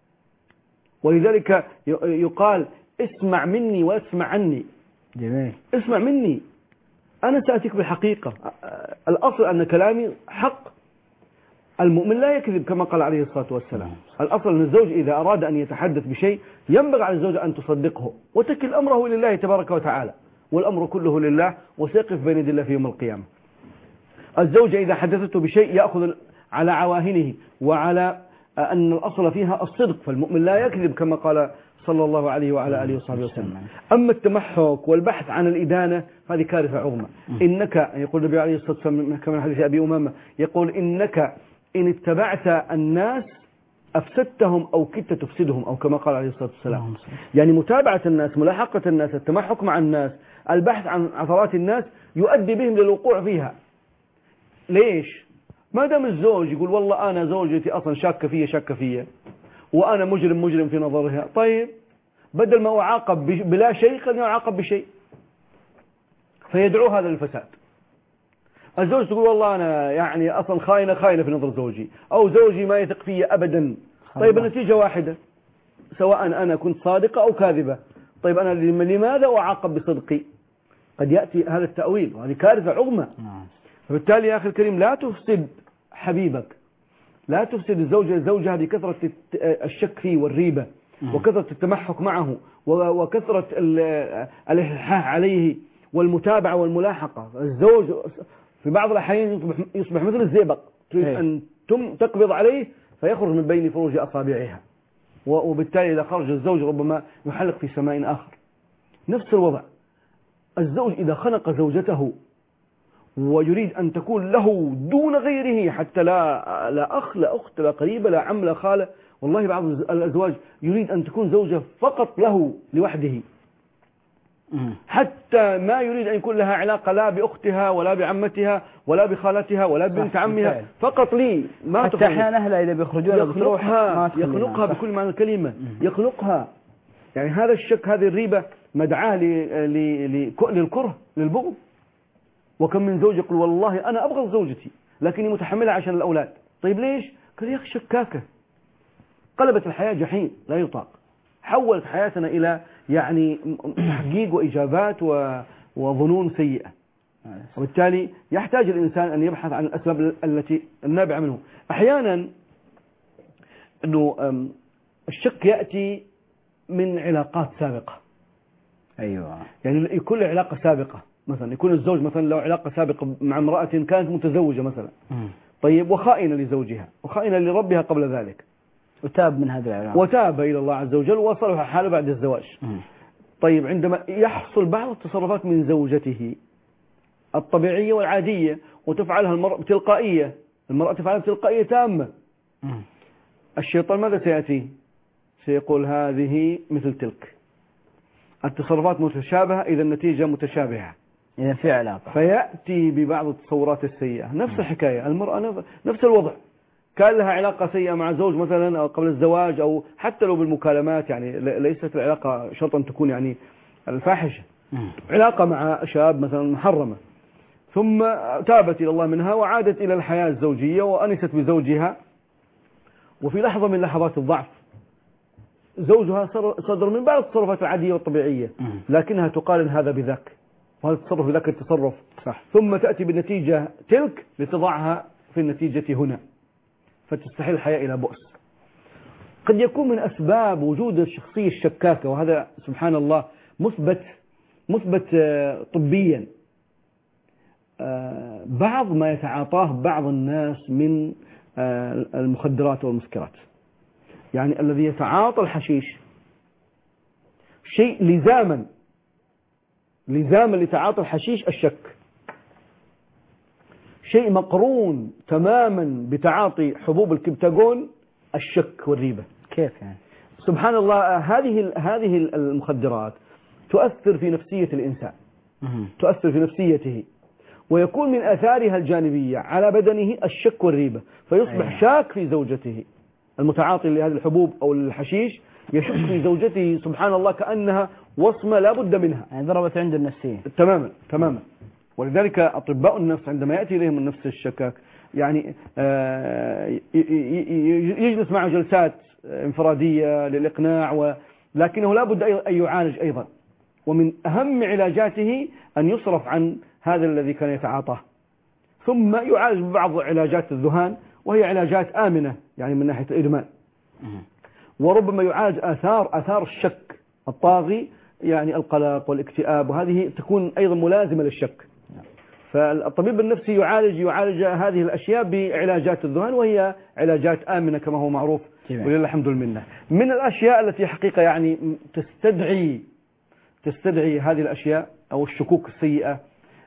ولذلك يقال: اسمع مني واسمع عني. جميل. اسمع مني، أنا سأتيك بالحقيقة. الأصل أن كلامي حق. المؤمن لا يكذب كما قال عليه الصلاة والسلام. الأصل أن الزوج إذا أراد أن يتحدث بشيء ينبغي على الزوجة أن تصدقه وتكل أمره لله تبارك وتعالى، والأمر كله لله، وسيقف بين يدي الله في يوم القيامة. الزوجة إذا حدثته بشيء يأخذ على عواهنه وعلى أن الأصل فيها الصدق، فالمؤمن لا يكذب كما قال صلى الله عليه وعلى آله وصحبه وسلم. أما التمحك والبحث عن الإدانة هذه كارثة عظمى. إنك، يقول النبي عليه الصلاة والسلام كما حديث أبي أمامة، يقول: إنك إن اتبعت الناس أفسدتهم أو كدت تفسدهم، أو كما قال عليه الصلاة والسلام. يعني متابعة الناس، ملاحقة الناس، التمحك مع الناس، البحث عن عثرات الناس يؤدي بهم للوقوع فيها. ليش؟ ما دام الزوج يقول: والله أنا زوجتي أصلا شاكة فيا وأنا مجرم في نظرها، طيب بدل ما أعاقب بلا شيء خليني أعاقب بشيء، فيدعو هذا للفساد. الزوج تقول: والله أنا يعني أصلا خاينة في نظر زوجي، أو زوجي ما يثق فيا أبدا. طيب النتيجة واحدة، سواء أنا كنت صادقة أو كاذبة. طيب أنا لماذا أعاقب بصدقي؟ قد يأتي هذا التأويل، وهذه كارثة عظمى. فبالتالي يا أخي الكريم لا تفسد حبيبك، لا تفسد الزوجة بكثرة الشك فيه والريبة وكثرة التمحك معه وكثرة الإلحاح عليه والمتابعة والملاحقة. الزوج في بعض الأحيان يصبح مثل الزئبق، تريد أن تقبض عليه فيخرج من بين فروج أصابعها، وبالتالي إذا خرج الزوج ربما يحلق في سماء آخر. نفس الوضع، الزوج إذا خنق زوجته ويريد أن تكون له دون غيره، حتى لا أخ لا أخت لا قريبة لا عم لا خالة، والله بعض الأزواج يريد أن تكون زوجة فقط له لوحده، حتى ما يريد أن يكون لها علاقة لا بأختها ولا بعمتها ولا بخالتها ولا بنت عمها، فقط لي. ما حتى أحيانا أهلها إذا بيخرجون يخنقها بكل معنى الكلمة، يخنقها. يعني هذا الشك، هذه الريبة مدعاة للكره، للبغض. وكم من زوج يقول: والله أنا أبغض زوجتي لكني متحملها عشان الأولاد. طيب ليش؟ قال: يا أخي شكاكة، قلبت الحياة جحيم لا يطاق، حولت حياتنا إلى يعني تحقيق وإجابات وظنون سيئة. وبالتالي يحتاج الإنسان أن يبحث عن الأسباب التي النابعة منه. أحيانا أنه الشك يأتي من علاقات سابقة. أيوة. يعني يكون له علاقة سابقة، مثلا يكون الزوج مثلا له علاقة سابقة مع امرأة كانت متزوجة مثلا، طيب وخائنة لزوجها وخائنة لربها قبل ذلك، وتاب من هذه العلاقة وتاب إلى الله عز وجل وصلح حاله بعد الزواج. طيب عندما يحصل بعض التصرفات من زوجته الطبيعية والعادية وتفعلها المرأة بتلقائية، المرأة تفعلها بتلقائية تامة، الشيطان ماذا سيأتي؟ سيقول: هذه مثل تلك، التصرفات متشابهة إذا النتيجة متشابهة، إذا في علاقة، فيأتي ببعض التصورات السيئة. نفس الحكاية، المرأة نفس الوضع، كان لها علاقة سيئة مع زوج مثلا أو قبل الزواج، أو حتى لو بالمكالمات، يعني ليست العلاقة شرطا تكون يعني الفاحشة، علاقة مع شاب مثلا محرمة، ثم تابت إلى الله منها وعادت إلى الحياة الزوجية وأنست بزوجها، وفي لحظة من لحظات الضعف زوجها صدر من بعض التصرفات العادية والطبيعية، لكنها تقارن هذا بذاك، وهذا التصرف بذاك التصرف، ثم تأتي بالنتيجة تلك لتضعها في النتيجة هنا، فتستحيل الحياة إلى بؤس. قد يكون من أسباب وجود الشخصية الشكاكة، وهذا سبحان الله مثبت طبيا، بعض ما يتعاطاه بعض الناس من المخدرات والمسكرات. يعني الذي يتعاطى الحشيش شيء لزاما لتعاطي الحشيش الشك، شيء مقرون تماما بتعاطي حبوب الكبتاجون الشك والريبة. كيف يعني؟ سبحان الله، هذه المخدرات تؤثر في نفسية الإنسان، تؤثر في نفسيته، ويكون من آثارها الجانبية على بدنه الشك والريبة، فيصبح شاك في زوجته. المتعاطي لهذه الحبوب أو الحشيش يشك في زوجته سبحان الله كأنها وصمة لا بد منها، يعني ضربت عنده النفسية تماما. ولذلك أطباء النفس عندما يأتي إليهم النفس الشكاك يعني يجلس معه جلسات انفرادية للإقناع، لكنه لا بد أن يعالج أيضا، ومن أهم علاجاته أن يصرف عن هذا الذي كان يتعاطاه، ثم يعالج ببعض علاجات الذهان، وهي علاجات آمنة يعني من ناحية الإدمان، وربما يعالج آثار الشك الطاغي، يعني القلق والاكتئاب، وهذه تكون أيضا ملازمة للشك. فالطبيب النفسي يعالج هذه الأشياء بعلاجات الذهان، وهي علاجات آمنة كما هو معروف ولله الحمد والمنة. من الأشياء التي حقيقة يعني تستدعي هذه الأشياء أو الشكوك السيئة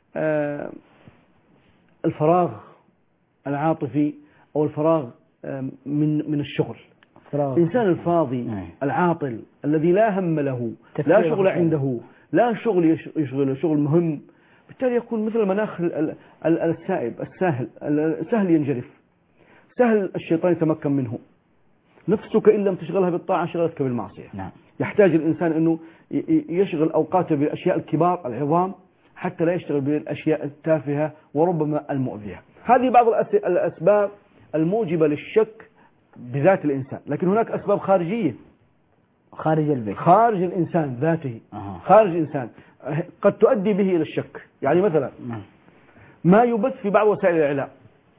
الفراغ العاطفي أو الفراغ من الشغل. الإنسان الفاضي العاطل الذي لا هم له، لا شغل عنده، لا شغل يشغله، شغل مهم، بالتالي يكون مثل المناخ السائب سهل ينجرف، سهل الشيطان يتمكن منه. نفسك إن لم تشغلها بالطاعة شغلتك بالمعصية. يحتاج الإنسان أنه يشغل أوقاته بالأشياء الكبار العظام حتى لا يشتغل بالأشياء التافهة وربما المؤذية. هذه بعض الأسباب الموجبة للشك بذات الإنسان، لكن هناك أسباب خارجية خارج البيت، خارج الإنسان ذاته، خارج الإنسان قد تؤدي به إلى الشك. يعني مثلا ما يبث في بعض وسائل الإعلام،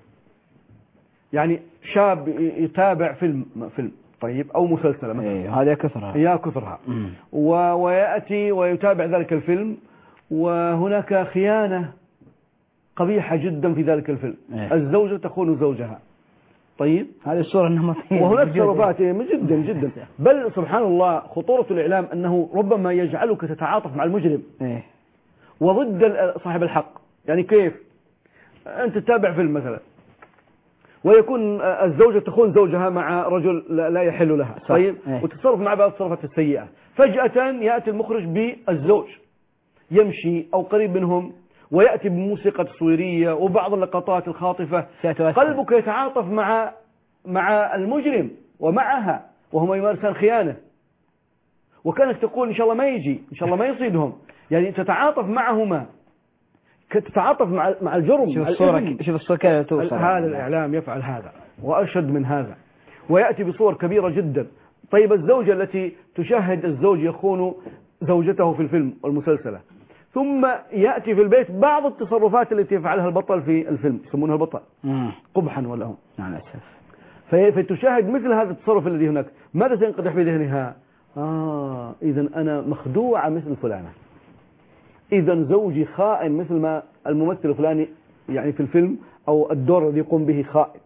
يعني شاب يتابع فيلم طيب أو مسلسل مثلا، هذا كثرها ويأتي ويتابع ذلك الفيلم، وهناك خيانة قبيحة جدا في ذلك الفيلم، الزوجة تخون زوجها. طيب هذه الصورة النمطية، وهناك تصرفات جدا بل سبحان الله خطورة الإعلام أنه ربما يجعلك تتعاطف مع المجرم وضد صاحب الحق. يعني كيف أنت تتابع فيلم مثلا ويكون الزوجة تخون زوجها مع رجل لا يحل لها، طيب وتتصرف مع بعض التصرفات السيئة، فجأة يأتي المخرج بالزوج يمشي أو قريب منهم ويأتي بموسيقى تصويرية وبعض اللقطات الخاطفة، قلبك يتعاطف مع المجرم ومعها وهما يمارسان خيانة، وكانت تقول إن شاء الله ما يجي، إن شاء الله ما يصيدهم، يعني تتعاطف معهما، تتعاطف مع الجرم. شوف الصورة كيف توصل. هذا الإعلام يفعل هذا وأشد من هذا، ويأتي بصور كبيرة جدا. طيب الزوجة التي تشاهد الزوج يخون زوجته في الفيلم والمسلسلة، ثم يأتي في البيت بعض التصرفات التي يفعلها البطل في الفيلم، يسمونها البطل قبحا ولهم مع الأسف، فتشاهد مثل هذا التصرف الذي هناك، ماذا سينقدح في ذهنها؟ إذن أنا مخدوعة مثل فلانة، إذن زوجي خائن مثل ما الممثل الفلاني يعني في الفيلم أو الدور الذي يقوم به خائن.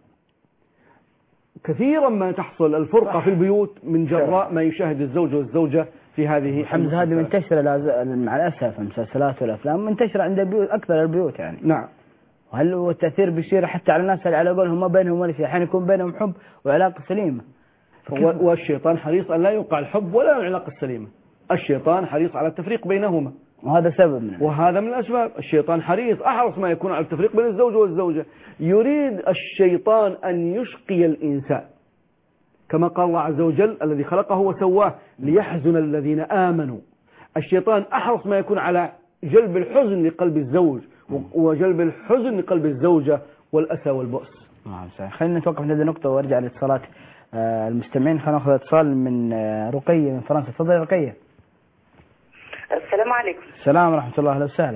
كثيرا ما تحصل الفرقة في البيوت من جراء ما يشاهد الزوج والزوجة في هذه حمزة. هذه منتشرة مع الأسف، المسلسلات والأفلام منتشرة عند البيوت أكثر البيوت يعني. نعم. وهل هو التأثير بيصير حتى على الناس اللي على قولهم ما بينهم ولا شيء، أحيانا يكون بينهم حب وعلاقة سليمة، والشيطان حريص أن لا يوقع الحب ولا العلاقة السليمة، الشيطان حريص على التفريق بينهما، وهذا سبب منه. وهذا من الأسباب. الشيطان أحرص ما يكون على التفريق بين الزوج والزوجة. يريد الشيطان أن يشقي الإنسان، كما قال الله عز وجل الذي خلقه وسواه ليحزن الذين آمنوا. الشيطان أحرص ما يكون على جلب الحزن لقلب الزوج وجلب الحزن لقلب الزوجة والأسى والبؤس. نعم صحيح. خلينا نتوقف عند هذه النقطة وارجع لاتصالات المستمعين. خلينا ناخذ اتصال من رقية من فرنسا. تفضلي رقية. السلام عليكم. السلام ورحمة الله. أهلا وسهلا.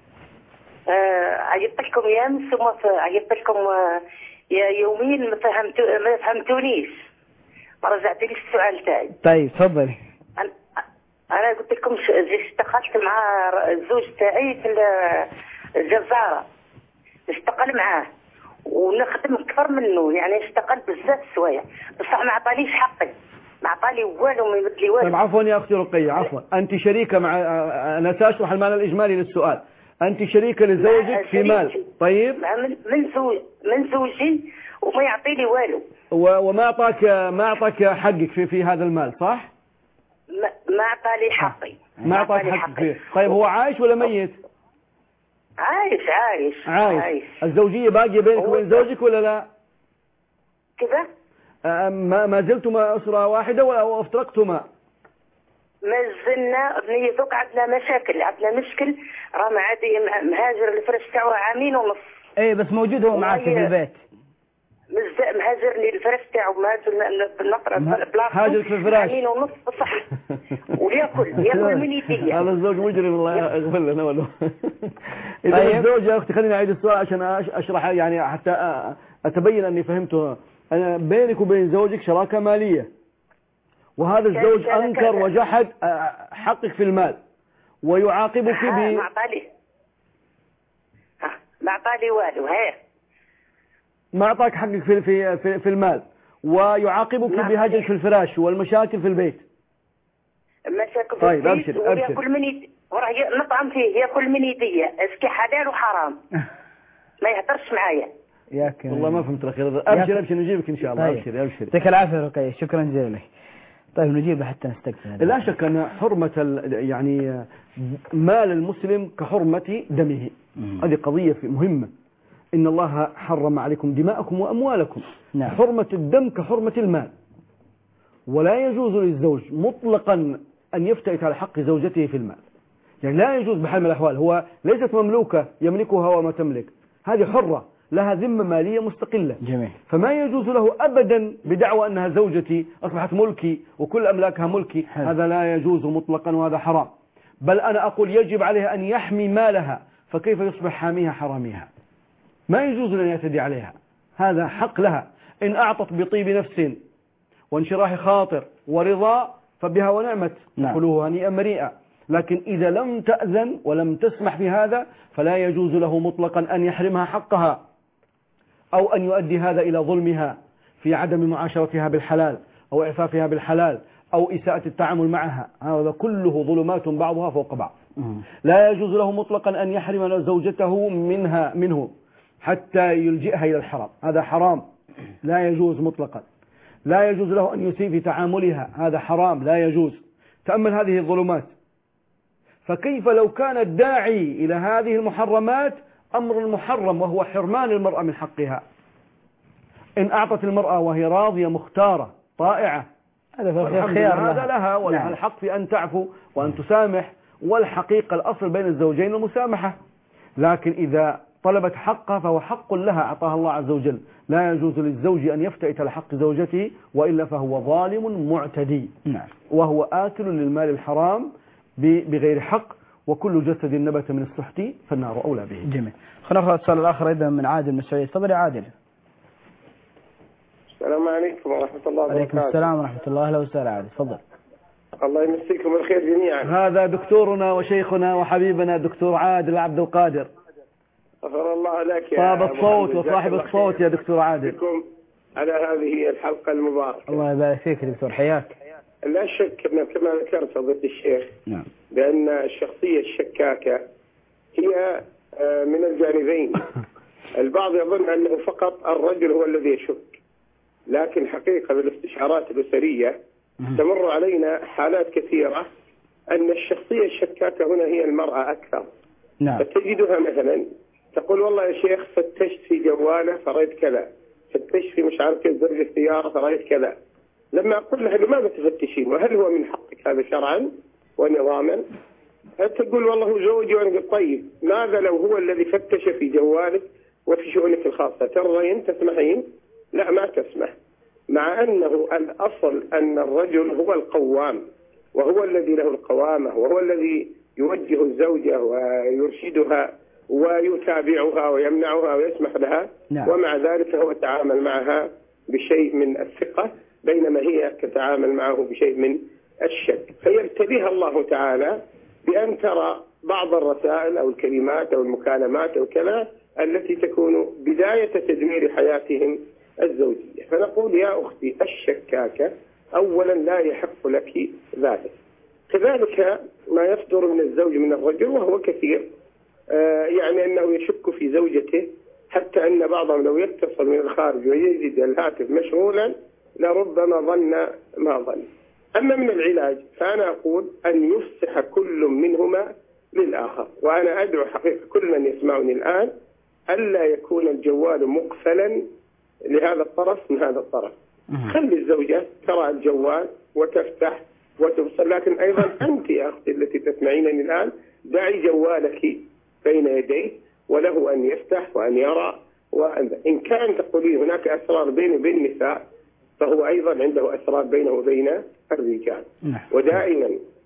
عجبت لكم يا امس وما عجبت لكم يا يومين ما فهمتونيش، ما رجعتليش السؤال تاعي. طيب تفضلي. انا قلت لكم اشتغلت مع الزوج تاعي في الجزارة، اشتغل معاه ونخدم اكثر منه، يعني اشتغل بزاف سوايع، بصح ما عطانيش حقي، ما عطاني والو، ما يبدلي والو. طيب عفوا يا اختي رقية، عفوا، انت شريكة مع، انا ساشرح المعنى الاجمالي للسؤال. انت شريكة لزوجك في مال. طيب من زوجي وما يعطيني والو، وما اعطاك حقك في هذا المال، صح؟ ما اعطاني حقي. ما اعطاك حقك فيه. طيب هو عايش ولا ميت؟ عايش. الزوجية باقية بينك وبين زوجك ولا لا؟ كذا؟ ما زلتما أسرة واحدة ولا افترقتما؟ ما زلنا ذوك عندنا مشكل، راه معادي مهاجر الفرش تاعو عامين ونص. ايه بس موجود هو معاك في البيت؟ مهاجرني الفرش تاعو، مهاجر هاجرك في الفراش عامين ونص بصح وياكل من يديه. هذا الزوج مجرم الله يغفر لنا والله. إذا الزوج يا أختي، خليني أعيد السؤال عشان أشرح يعني حتى أتبين أني فهمته. أنا بينك وبين زوجك شراكة مالية، وهذا الزوج أنكر وجحد حقك في المال ويعاقبك ما أعطاني والو. ما أعطاك حقك في المال ويعاقبك بهجرك في الفراش والمشاكل في البيت. مشاكل في طيب البيت. أبشر. وياكل من يدي، وراه نطعم فيه، ياكل من يدي، اسكي حلال وحرام، ما يهدرش معايا. والله ما فهمت الأخير. أبشر نجيبك إن شاء الله. طيب. أبشر. يعطيك العافية رقية، شكرا جزيلا. طيب نجيب حتى نستكمل. لا شك أن حرمة يعني مال المسلم كحرمة دمه، هذه قضية مهمة. إن الله حرم عليكم دماءكم وأموالكم. نعم. حرمة الدم كحرمة المال، ولا يجوز للزوج مطلقا أن يفتئت على حق زوجته في المال. يعني لا يجوز بحال من الأحوال. هو ليست مملوكة يملكها وما تملك، هذه حرة لها ذمة مالية مستقلة. جميل. فما يجوز له أبدا بدعوى أنها زوجتي أصبحت ملكي وكل أملاكها ملكي. هذا لا يجوز مطلقا وهذا حرام. بل أنا أقول يجب عليها أن يحمي مالها، فكيف يصبح حاميها حراميها؟ ما يجوز أن يعتدي عليها، هذا حق لها. إن أعطت بطيب نفس وانشراح خاطر ورضا فبها ونعمت، قلوه هنيئا مريئا. لكن إذا لم تأذن ولم تسمح بهذا فلا يجوز له مطلقا أن يحرمها حقها، أو أن يؤدي هذا إلى ظلمها في عدم معاشرتها بالحلال أو إعفافها بالحلال أو إساءة التعامل معها. هذا كله ظلمات بعضها فوق بعض. لا يجوز له مطلقا أن يحرم زوجته منه حتى يلجئها إلى الحرام، هذا حرام لا يجوز مطلقا. لا يجوز له أن يسيء في تعاملها، هذا حرام لا يجوز. تأمل هذه الظلمات. فكيف لو كان الداعي إلى هذه المحرمات أمر محرم وهو حرمان المرأة من حقها؟ إن أعطت المرأة وهي راضية مختارة طائعة هذا لها، ولها الحق في أن تعفو وأن تسامح، والحقيقة الأصل بين الزوجين المسامحة. لكن إذا طلبت حقها فهو حق لها أعطاها الله عز وجل. لا يجوز للزوج أن يفتئت على حق زوجته، وإلا فهو ظالم معتدي. وهو آكل للمال الحرام بغير حق، وكل جسد نبت من السحت فالنار أولى به. جميل. خلينا ناخذ السؤال الآخر أيضا من عادل من السعودية. تفضل يا عادل. السلام عليكم ورحمة الله وبركاته. عليكم السلام ورحمة الله. أهلا وسهلا عادل، تفضل. الله يمسيكم بالخير جميعا. هذا دكتورنا وشيخنا وحبيبنا دكتور عادل عبد القادر. غفر الله لك يا صاحب الصوت وصاحب الصوت يا دكتور عادل. بكم على هذه الحلقة المباركة. الله يبارك فيك دكتور، حياك. لا شك أن كما ذكرت ضد الشيخ بأن الشخصية الشكاكة هي من الجانبين. البعض يظن أنه فقط الرجل هو الذي يشك، لكن حقيقة بالاستشارات الأسرية تمر علينا حالات كثيرة أن الشخصية الشكاكة هنا هي المرأة أكثر. فتجدها مثلا تقول والله يا شيخ فتشت في جواله فرأيت كذا، فتشت في مش عارف كيف درج السيارة فرأيت كذا. لما أقول لها لماذا تفتشين وهل هو من حقك هذا شرعا ونظاما؟ تقول والله هو زوجي، وأنا قلت طيب ماذا لو هو الذي فتش في جوالك وفي شؤونك الخاصة؟ ترضين تسمحين؟ لا ما تسمح، مع أنه الأصل أن الرجل هو القوام، وهو الذي له القوامة، وهو الذي يوجه الزوجة ويرشدها ويتابعها ويمنعها ويسمح لها. نعم. ومع ذلك هو تعامل معها بشيء من الثقة، بينما هي تتعامل معه بشيء من الشك، فيبتليها الله تعالى بأن ترى بعض الرسائل أو الكلمات أو المكالمات أو كذا التي تكون بداية تدمير حياتهم الزوجية. فنقول يا أختي الشكاكة أولا لا يحق لك ذلك. كذلك ما يصدر من الزوج من الرجل وهو كثير، يعني أنه يشك في زوجته، حتى أن بعضهم لو يتصل من الخارج ويجد الهاتف مشغولا لربما ظن ما ظن. أما من العلاج فأنا أقول أن يفسح كل منهما للآخر، وأنا أدعو حقيقة كل من يسمعني الآن ألا يكون الجوال مقفلا لهذا الطرف من هذا الطرف. خلي الزوجة ترى الجوال وتفتح وتبصر، لكن أيضا أنت يا أختي التي تسمعينني الآن دعي جوالك بين يديه وله أن يفتح وأن يرى. وإن كان تقولين هناك أسرار بينه وبين النساء فهو أيضا عنده أسرار بينه وبين الرجال. ودائما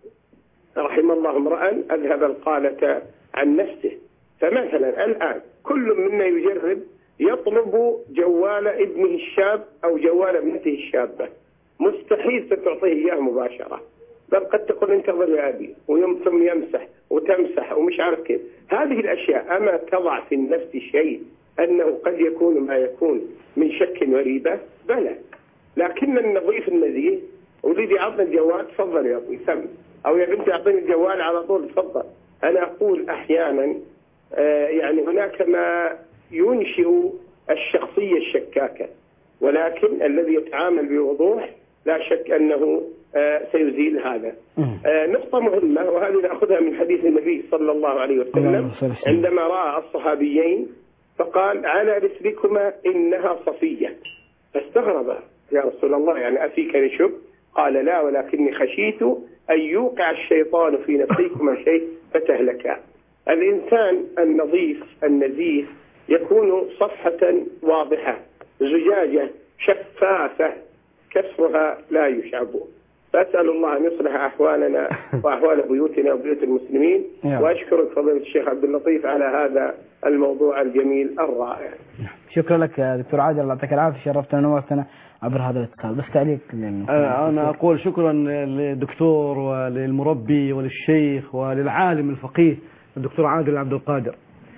رحم الله امرأ أذهب القالة عن نفسه. فمثلا الآن كل منا يجرب يطلب جوال ابنه الشاب أو جوال ابنته الشابة، مستحيل ستعطيه إياه مباشرة، بل قد تقول انتظر يا أبي ثم يمسح وتمسح ومش عارف كيف. هذه الأشياء أما تضع في النفس شيء أنه قد يكون ما يكون من شك وريبة؟ بلى. لكن النظيف النزيه ولدي عطني الجوال تفضل يا أبوي سم، أو يا بنتي أعطيني الجوال على طول تفضل. أنا أقول أحيانا يعني هناك ما ينشئ الشخصية الشكاكة، ولكن الذي يتعامل بوضوح لا شك أنه سيزيل هذا. نقطة مهمة وهذه نأخذها من حديث النبي صلى الله عليه وسلم عندما رأى الصحابيين فقال على رسلكما إنها صفية، فاستغرب يا رسول الله يعني أفيك نشب؟ قال لا، ولكني خشيت أن يوقع الشيطان في نفسيكما شيء فتهلكا. الإنسان النظيف النزيه يكون صفحة واضحة، زجاجة شفافة كسرها لا يشعب. فأسأل الله أن يصلح أحوالنا وأحوال بيوتنا وبيوت المسلمين. وأشكرك فضيلة الشيخ عبد اللطيف على هذا الموضوع الجميل الرائع. شكرا لك دكتور عادل، الله يعطيك العافية، شرفتنا ونورتنا عبر هذا الاتصال. بس تعليق أنا أقول شكرا للدكتور وللمربي وللشيخ وللعالم الفقيه الدكتور عادل عبد القادر،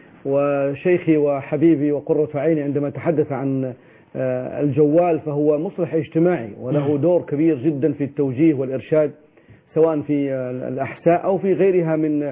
وشيخي وحبيبي وقرة عيني عندما تحدث عن الجوال، فهو مصلح اجتماعي وله دور كبير جدا في التوجيه والإرشاد، سواء في الأحساء أو في غيرها من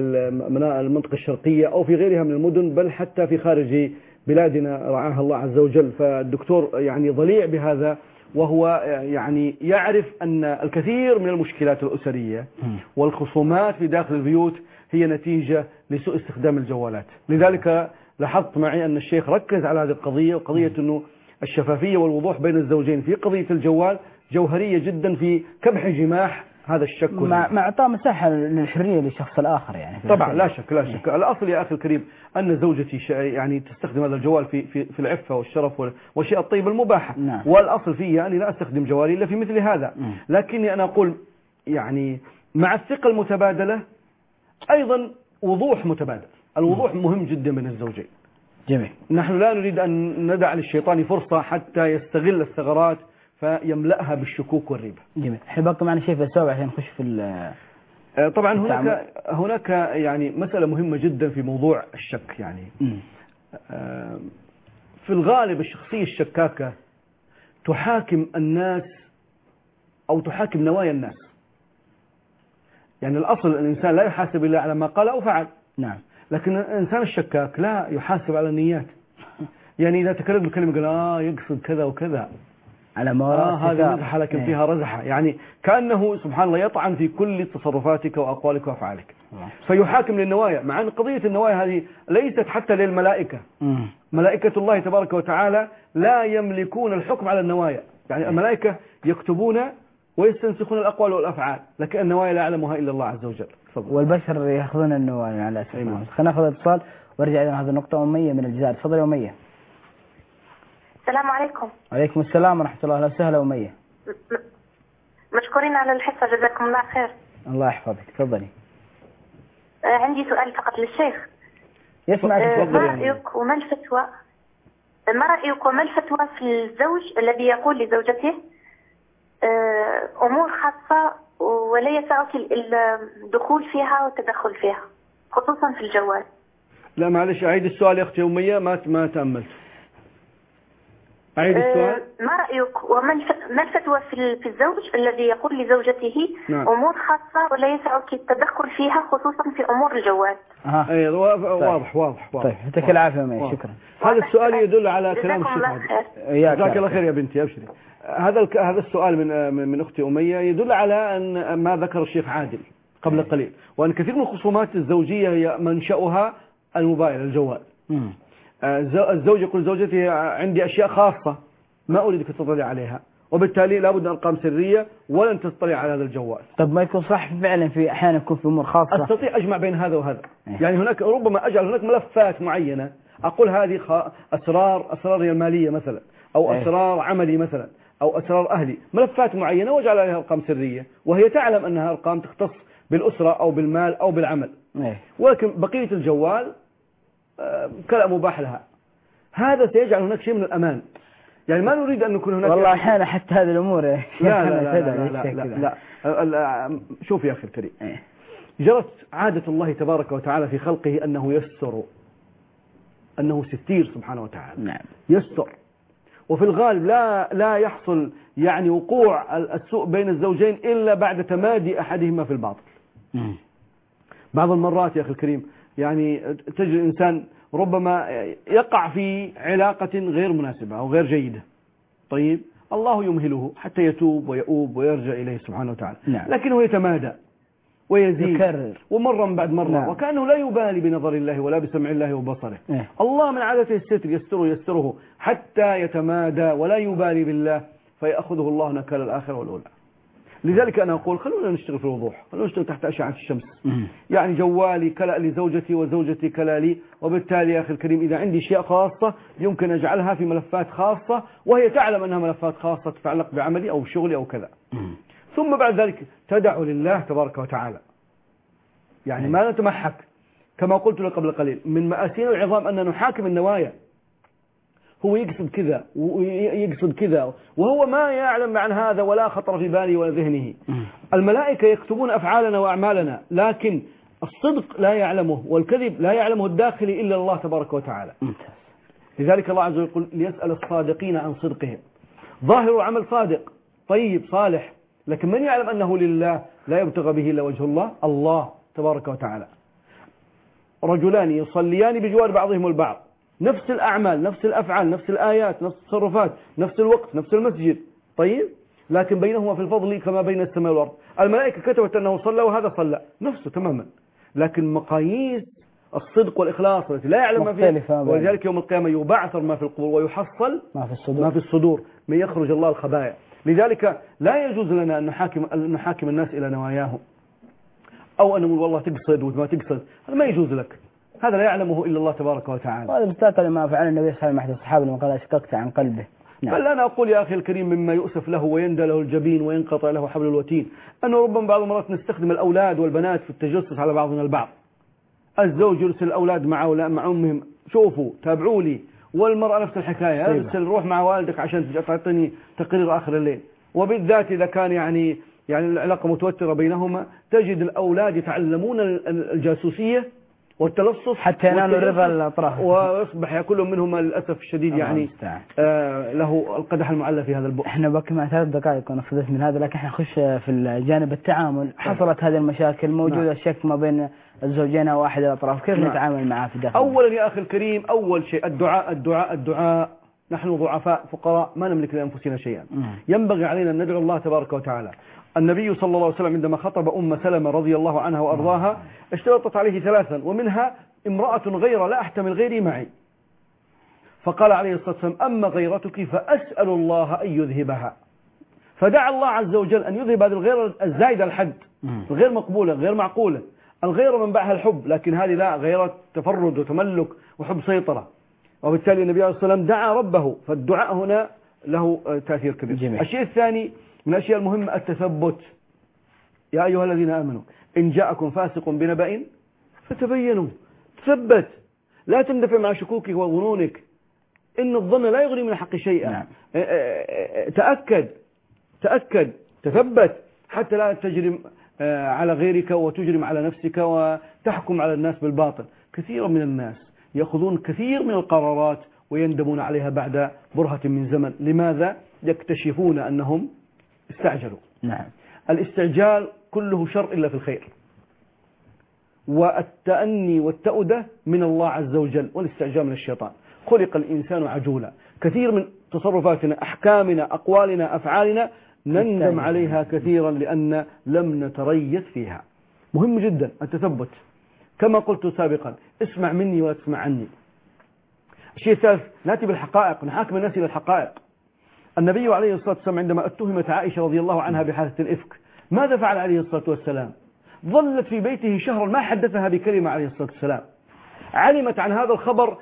المنطقة الشرقية أو في غيرها من المدن، بل حتى في خارج بلادنا رعاها الله عز وجل. فالدكتور يعني ضليع بهذا، وهو يعني يعرف أن الكثير من المشكلات الأسرية والخصومات في داخل البيوت هي نتيجة لسوء استخدام الجوالات. لذلك لاحظت معي أن الشيخ ركز على هذه القضية، وقضية أنه الشفافية والوضوح بين الزوجين في قضية الجوال جوهرية جدا في كبح جماح هذا الشك مع إعطاء مساحة للحرية للشخص الآخر يعني. طبعا لا شك لا شك. الأصل يا أخي الكريم أن زوجتي يعني تستخدم هذا الجوال في العفة والشرف والشيء الطيب المباح. نعم. والأصل فيه أني لا أستخدم جوالي إلا في مثل هذا. لكني أنا أقول يعني مع الثقة المتبادلة أيضا وضوح متبادل. الوضوح مهم جدا من الزوجين. جميل. نحن لا نريد أن ندع للشيطان فرصة حتى يستغل الثغرات فيملأها بالشكوك والريبة. جميل. بقى معنا شيء فالسؤال عشان نخش في طبعا هناك يعني مسألة مهمة جدا في موضوع الشك. يعني في الغالب الشخصية الشكاكة تحاكم الناس أو تحاكم نوايا الناس. يعني الأصل الإنسان لا يحاسب إلا على ما قال أو فعل. نعم. لكن الإنسان الشكاك لا يحاسب على النيات. يعني إذا تكلم بكلمة قال يقصد كذا وكذا على ما وراء هذه مزحة لكن فيها رزحة، يعني كأنه سبحان الله يطعن في كل تصرفاتك وأقوالك وأفعالك. فيحاكم للنوايا، مع أن قضية النوايا هذه ليست حتى للملائكة. ملائكة الله تبارك وتعالى لا يملكون الحكم على النوايا. يعني الملائكة يكتبون ويستنسخون الأقوال والأفعال، لكن النوايا لا يعلمها إلا الله عز وجل. والبشر يأخذون النوع على أساس. خلينا نأخذ اتصال وارجع إلى هذه النقطة. أمية من الجزائر، تفضلي أمية. السلام عليكم. وعليكم السلام ورحمة الله. أهلا وسهلا أمية. مشكورين على الحصة، جزاكم الله خير. الله يحفظك، تفضلي. عندي سؤال فقط للشيخ. يسمعك. ما رأيك وما الفتوى في الزوج الذي يقول لزوجته أمور خاصة ولا يسعك الدخول فيها والتدخل فيها، خصوصا في الجوال؟ لا معلش، أعيد السؤال يا أختي أمية، ما تأملت. أعيد السؤال. ما رأيك ما الفتوى في الزوج الذي يقول لزوجته نعم. أمور خاصة ولا يسعك التدخل فيها، خصوصا في أمور الجوال؟ واضح. طيب يعطيك العافية أمية، شكرا. هذا السؤال يدل على كلام الشيخ. جزاك الله خير يا بنتي، أبشري. هذا السؤال من أختي أمية يدل على أن ما ذكر الشيخ عادل قبل قليل، وأن كثير من الخصومات الزوجية هي منشأها الموبايل، الجوال. الزوج يقول زوجتي عندي أشياء خاصة ما أريدك تطلع عليها، وبالتالي لابد أن أرقام سرية ولن تطلع على هذا الجوال. طب ما يكون صح فعلا في أحيانا يكون في أمور خاصة. أستطيع أجمع بين هذا وهذا. يعني هناك ربما أجعل هناك ملفات معينة أقول هذه أسرار المالية مثلا، أو أسرار عملي مثلا، أو أسرار أهلي، ملفات معينة وأجعل عليها أرقام سرية، وهي تعلم أنها أرقام تختص بالأسرة أو بالمال أو بالعمل. ولكن بقية الجوال كلام مباح لها. هذا سيجعل هناك شيء من الأمان. يعني ما نريد أن نكون هناك، والله أحيانا حتى هذه الأمور لا. شوف يا أخي الكريم، جرت عادة الله تبارك وتعالى في خلقه أنه يستر، أنه ستير سبحانه وتعالى. نعم. يستر. وفي الغالب لا يحصل يعني وقوع السوء بين الزوجين إلا بعد تمادي أحدهما في الباطل. بعض المرات يا أخي الكريم يعني تجد الإنسان ربما يقع في علاقة غير مناسبة أو غير جيدة. طيب الله يمهله حتى يتوب ويؤوب ويرجع إليه سبحانه وتعالى. نعم. لكنه يتمادى ويزيد يكرر ومرة بعد مرة. نعم. وكأنه لا يبالي بنظر الله ولا بسمع الله وبصره. الله من عادته الستر، يستره حتى يتمادى ولا يبالي بالله، فيأخذه الله نكال الآخرة والأولى. لذلك أنا أقول خلونا نشتغل في الوضوح، خلونا نشتغل تحت أشعة الشمس. يعني جوالي كلا لزوجتي وزوجتي كلا لي، وبالتالي يا أخي الكريم إذا عندي أشياء خاصة يمكن أجعلها في ملفات خاصة، وهي تعلم أنها ملفات خاصة تتعلق بعملي أو شغلي أو كذا. ثم بعد ذلك تدع لله تبارك وتعالى، يعني ما نتمحك. كما قلت لك قبل قليل، من مآسينا العظام أن نحاكم النوايا. هو يقصد كذا ويقصد كذا وهو ما يعلم عن هذا ولا خطر في باله ولا ذهنه. الملائكة يكتبون أفعالنا وأعمالنا، لكن الصدق لا يعلمه والكذب لا يعلمه الداخلي إلا الله تبارك وتعالى. لذلك الله عز وجل يقول ليسأل الصادقين عن صدقهم. ظاهر عمل صادق طيب صالح، لكن من يعلم أنه لله لا يبتغى به إلا وجه الله تبارك وتعالى. رجلان يصليان بجوار بعضهم البعض، نفس الأعمال نفس الأفعال نفس الآيات نفس التصرفات نفس الوقت نفس المسجد، طيب لكن بينهما في الفضل كما بين السماء والأرض. الملائكة كتبت أنه صلى وهذا صلى نفسه تماما، لكن مقاييس الصدق والإخلاص التي لا يعلم ما فيها، ولذلك يوم القيامة يبعثر ما في القبور ويحصل ما في الصدور من يخرج الله الخبايا. لذلك لا يجوز لنا أن نحاكم الناس إلى نواياهم، أو أن نقول والله تقصد وما تقصد، هذا ما يجوز لك، هذا لا يعلمه إلا الله تبارك وتعالى. هذا مستقل ما فعل النبي صلى الله عليه وسلم أحد الصحابة لما قال أشققت عن قلبه. نعم. بل أنا أقول يا أخي الكريم مما يؤسف له ويندى له الجبين وينقطع له حبل الوتين، أنه ربما بعض المرات نستخدم الأولاد والبنات في التجسس على بعضنا البعض. الزوج يرسل الأولاد مع أمهم، شوفوا تابعوا لي، والمرأة نفس الحكاية، ارسل روح مع والدك عشان تعطيني تقرير آخر الليل. وبالذات إذا كان يعني العلاقة متوترة بينهما، تجد الأولاد يتعلمون الجاسوسية والتلصص حتى ينالوا رضا الأطراف، ويصبح كل منهما للأسف الشديد يعني له القدح المعلى في هذا البؤ. احنا باقي مع 3 دقائق ونفذت من هذا، لكن احنا نخش في الجانب التعامل. حصلت هذه المشاكل موجودة الشك ما بين الزوجين أو أحد الأطراف، كيف نتعامل معها في داخل؟ أولا يا أخي الكريم، أول شيء الدعاء. نحن ضعفاء فقراء ما نملك لأنفسنا شيئا، ينبغي علينا أن ندعو الله تبارك وتعالى. النبي صلى الله عليه وسلم عندما خطب أم سلمة رضي الله عنها وأرضاها اشترطت عليه 3، ومنها امرأة غير لا أحتمل غيري معي، فقال عليه الصلاة والسلام أما غيرتك فأسأل الله أن يذهبها. فدعا الله عز وجل أن يذهب هذه الغيرة الزايدة الحد، غير مقبولة غير معقولة، الغيرة منبعها الحب، لكن هذه لا، غيرة تفرد وتملك وحب سيطرة. وبالتالي النبي عليه الصلاة والسلام دعا ربه، فالدعاء هنا له تأثير كبير. جميل. الشيء الثاني من الأشياء المهمة التثبت. يا أيها الذين آمنوا إن جاءكم فاسق بنبأ فتبينوا. تثبت، لا تندفع مع شكوكك وظنونك، إن الظن لا يغني من الحق شيئا. نعم. تأكد، تثبت، حتى لا تجرم على غيرك وتجرم على نفسك وتحكم على الناس بالباطل. كثير من الناس يأخذون كثير من القرارات ويندمون عليها بعد برهة من زمن. لماذا؟ يكتشفون أنهم استعجلوا. نعم. الاستعجال كله شر إلا في الخير، والتأني والتأدة من الله عز وجل، والاستعجال من الشيطان. خلق الإنسان عجولا. كثير من تصرفاتنا، أحكامنا، أقوالنا، أفعالنا نندم عليها كثيرا لأن لم نتريث فيها. مهم جدا التثبت، كما قلت سابقا، اسمع مني ولا تسمع عني. الشيء الثالث، نأتي بالحقائق، نحاكم الناس إلى الحقائق. النبي عليه الصلاة والسلام عندما اتهمت عائشة رضي الله عنها بحادثة الإفك، ماذا فعل عليه الصلاة والسلام؟ ظلت في بيته شهرا ما حدثها بكلمة عليه الصلاة والسلام. علمت عن هذا الخبر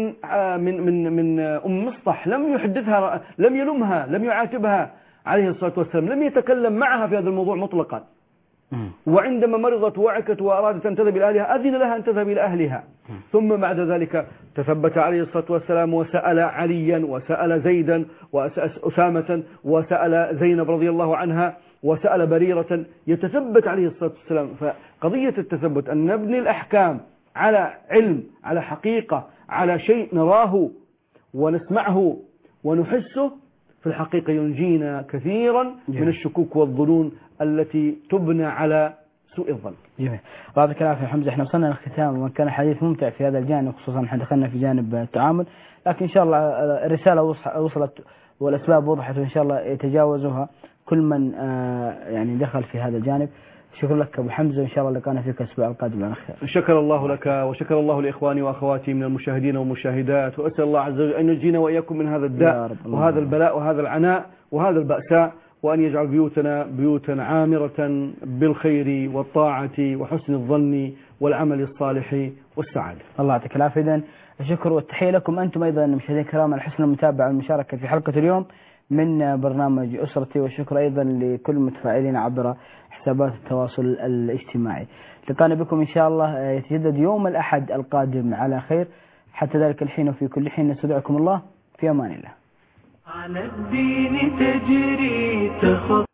من أم مصطح، لم يحدثها، لم يلمها، لم يعاتبها عليه الصلاة والسلام، لم يتكلم معها في هذا الموضوع مطلقا. وعندما مرضت وعكت وأرادت أن تذهب إلى أهلها أذن لها أن تذهب إلى أهلها. ثم بعد ذلك تثبت عليه الصلاة والسلام وسأل عليا وسأل زيدا وأسامة وسأل زينب رضي الله عنها وسأل بريرة، يتثبت عليه الصلاة والسلام. فقضية التثبت أن نبني الأحكام على علم، على حقيقة، على شيء نراه ونسمعه ونحسه، في الحقيقة ينجينا كثيرا من الشكوك والظنون التي تبنى على سوء الظن. جميل. بارك الله فيك حمزة. احنا وصلنا للختام وكان حديث ممتع في هذا الجانب، خصوصا احنا دخلنا في جانب التعامل، لكن ان شاء الله الرسالة وصلت والأسباب وضحت، وإن شاء الله يتجاوزها كل من يعني دخل في هذا الجانب. شكرا لك أبو حمزة، وإن شاء الله لقانا فيك الأسبوع القادم على خير. شكر الله لك وشكر الله لإخواني وأخواتي من المشاهدين والمشاهدات، وأسأل الله عز وجل أن ينجينا وإياكم من هذا الداء وهذا البلاء وهذا العناء وهذا البأساء، وأن يجعل بيوتنا بيوتا عامرة بالخير والطاعة وحسن الظن والعمل الصالح والسعادة. الله يعطيك العافية. إذن الشكر والتحية لكم أنتم أيضا مشاهدين الكرام على حسن المتابعة والمشاركة في حلقة اليوم من برنامج أسرتي، والشكر أيضا لكل المتفاعلين عبر حسابات التواصل الاجتماعي. لقانا بكم إن شاء الله يتجدد يوم الأحد القادم على خير. حتى ذلك الحين وفي كل حين نستودعكم الله في أمان الله. على الدين تجري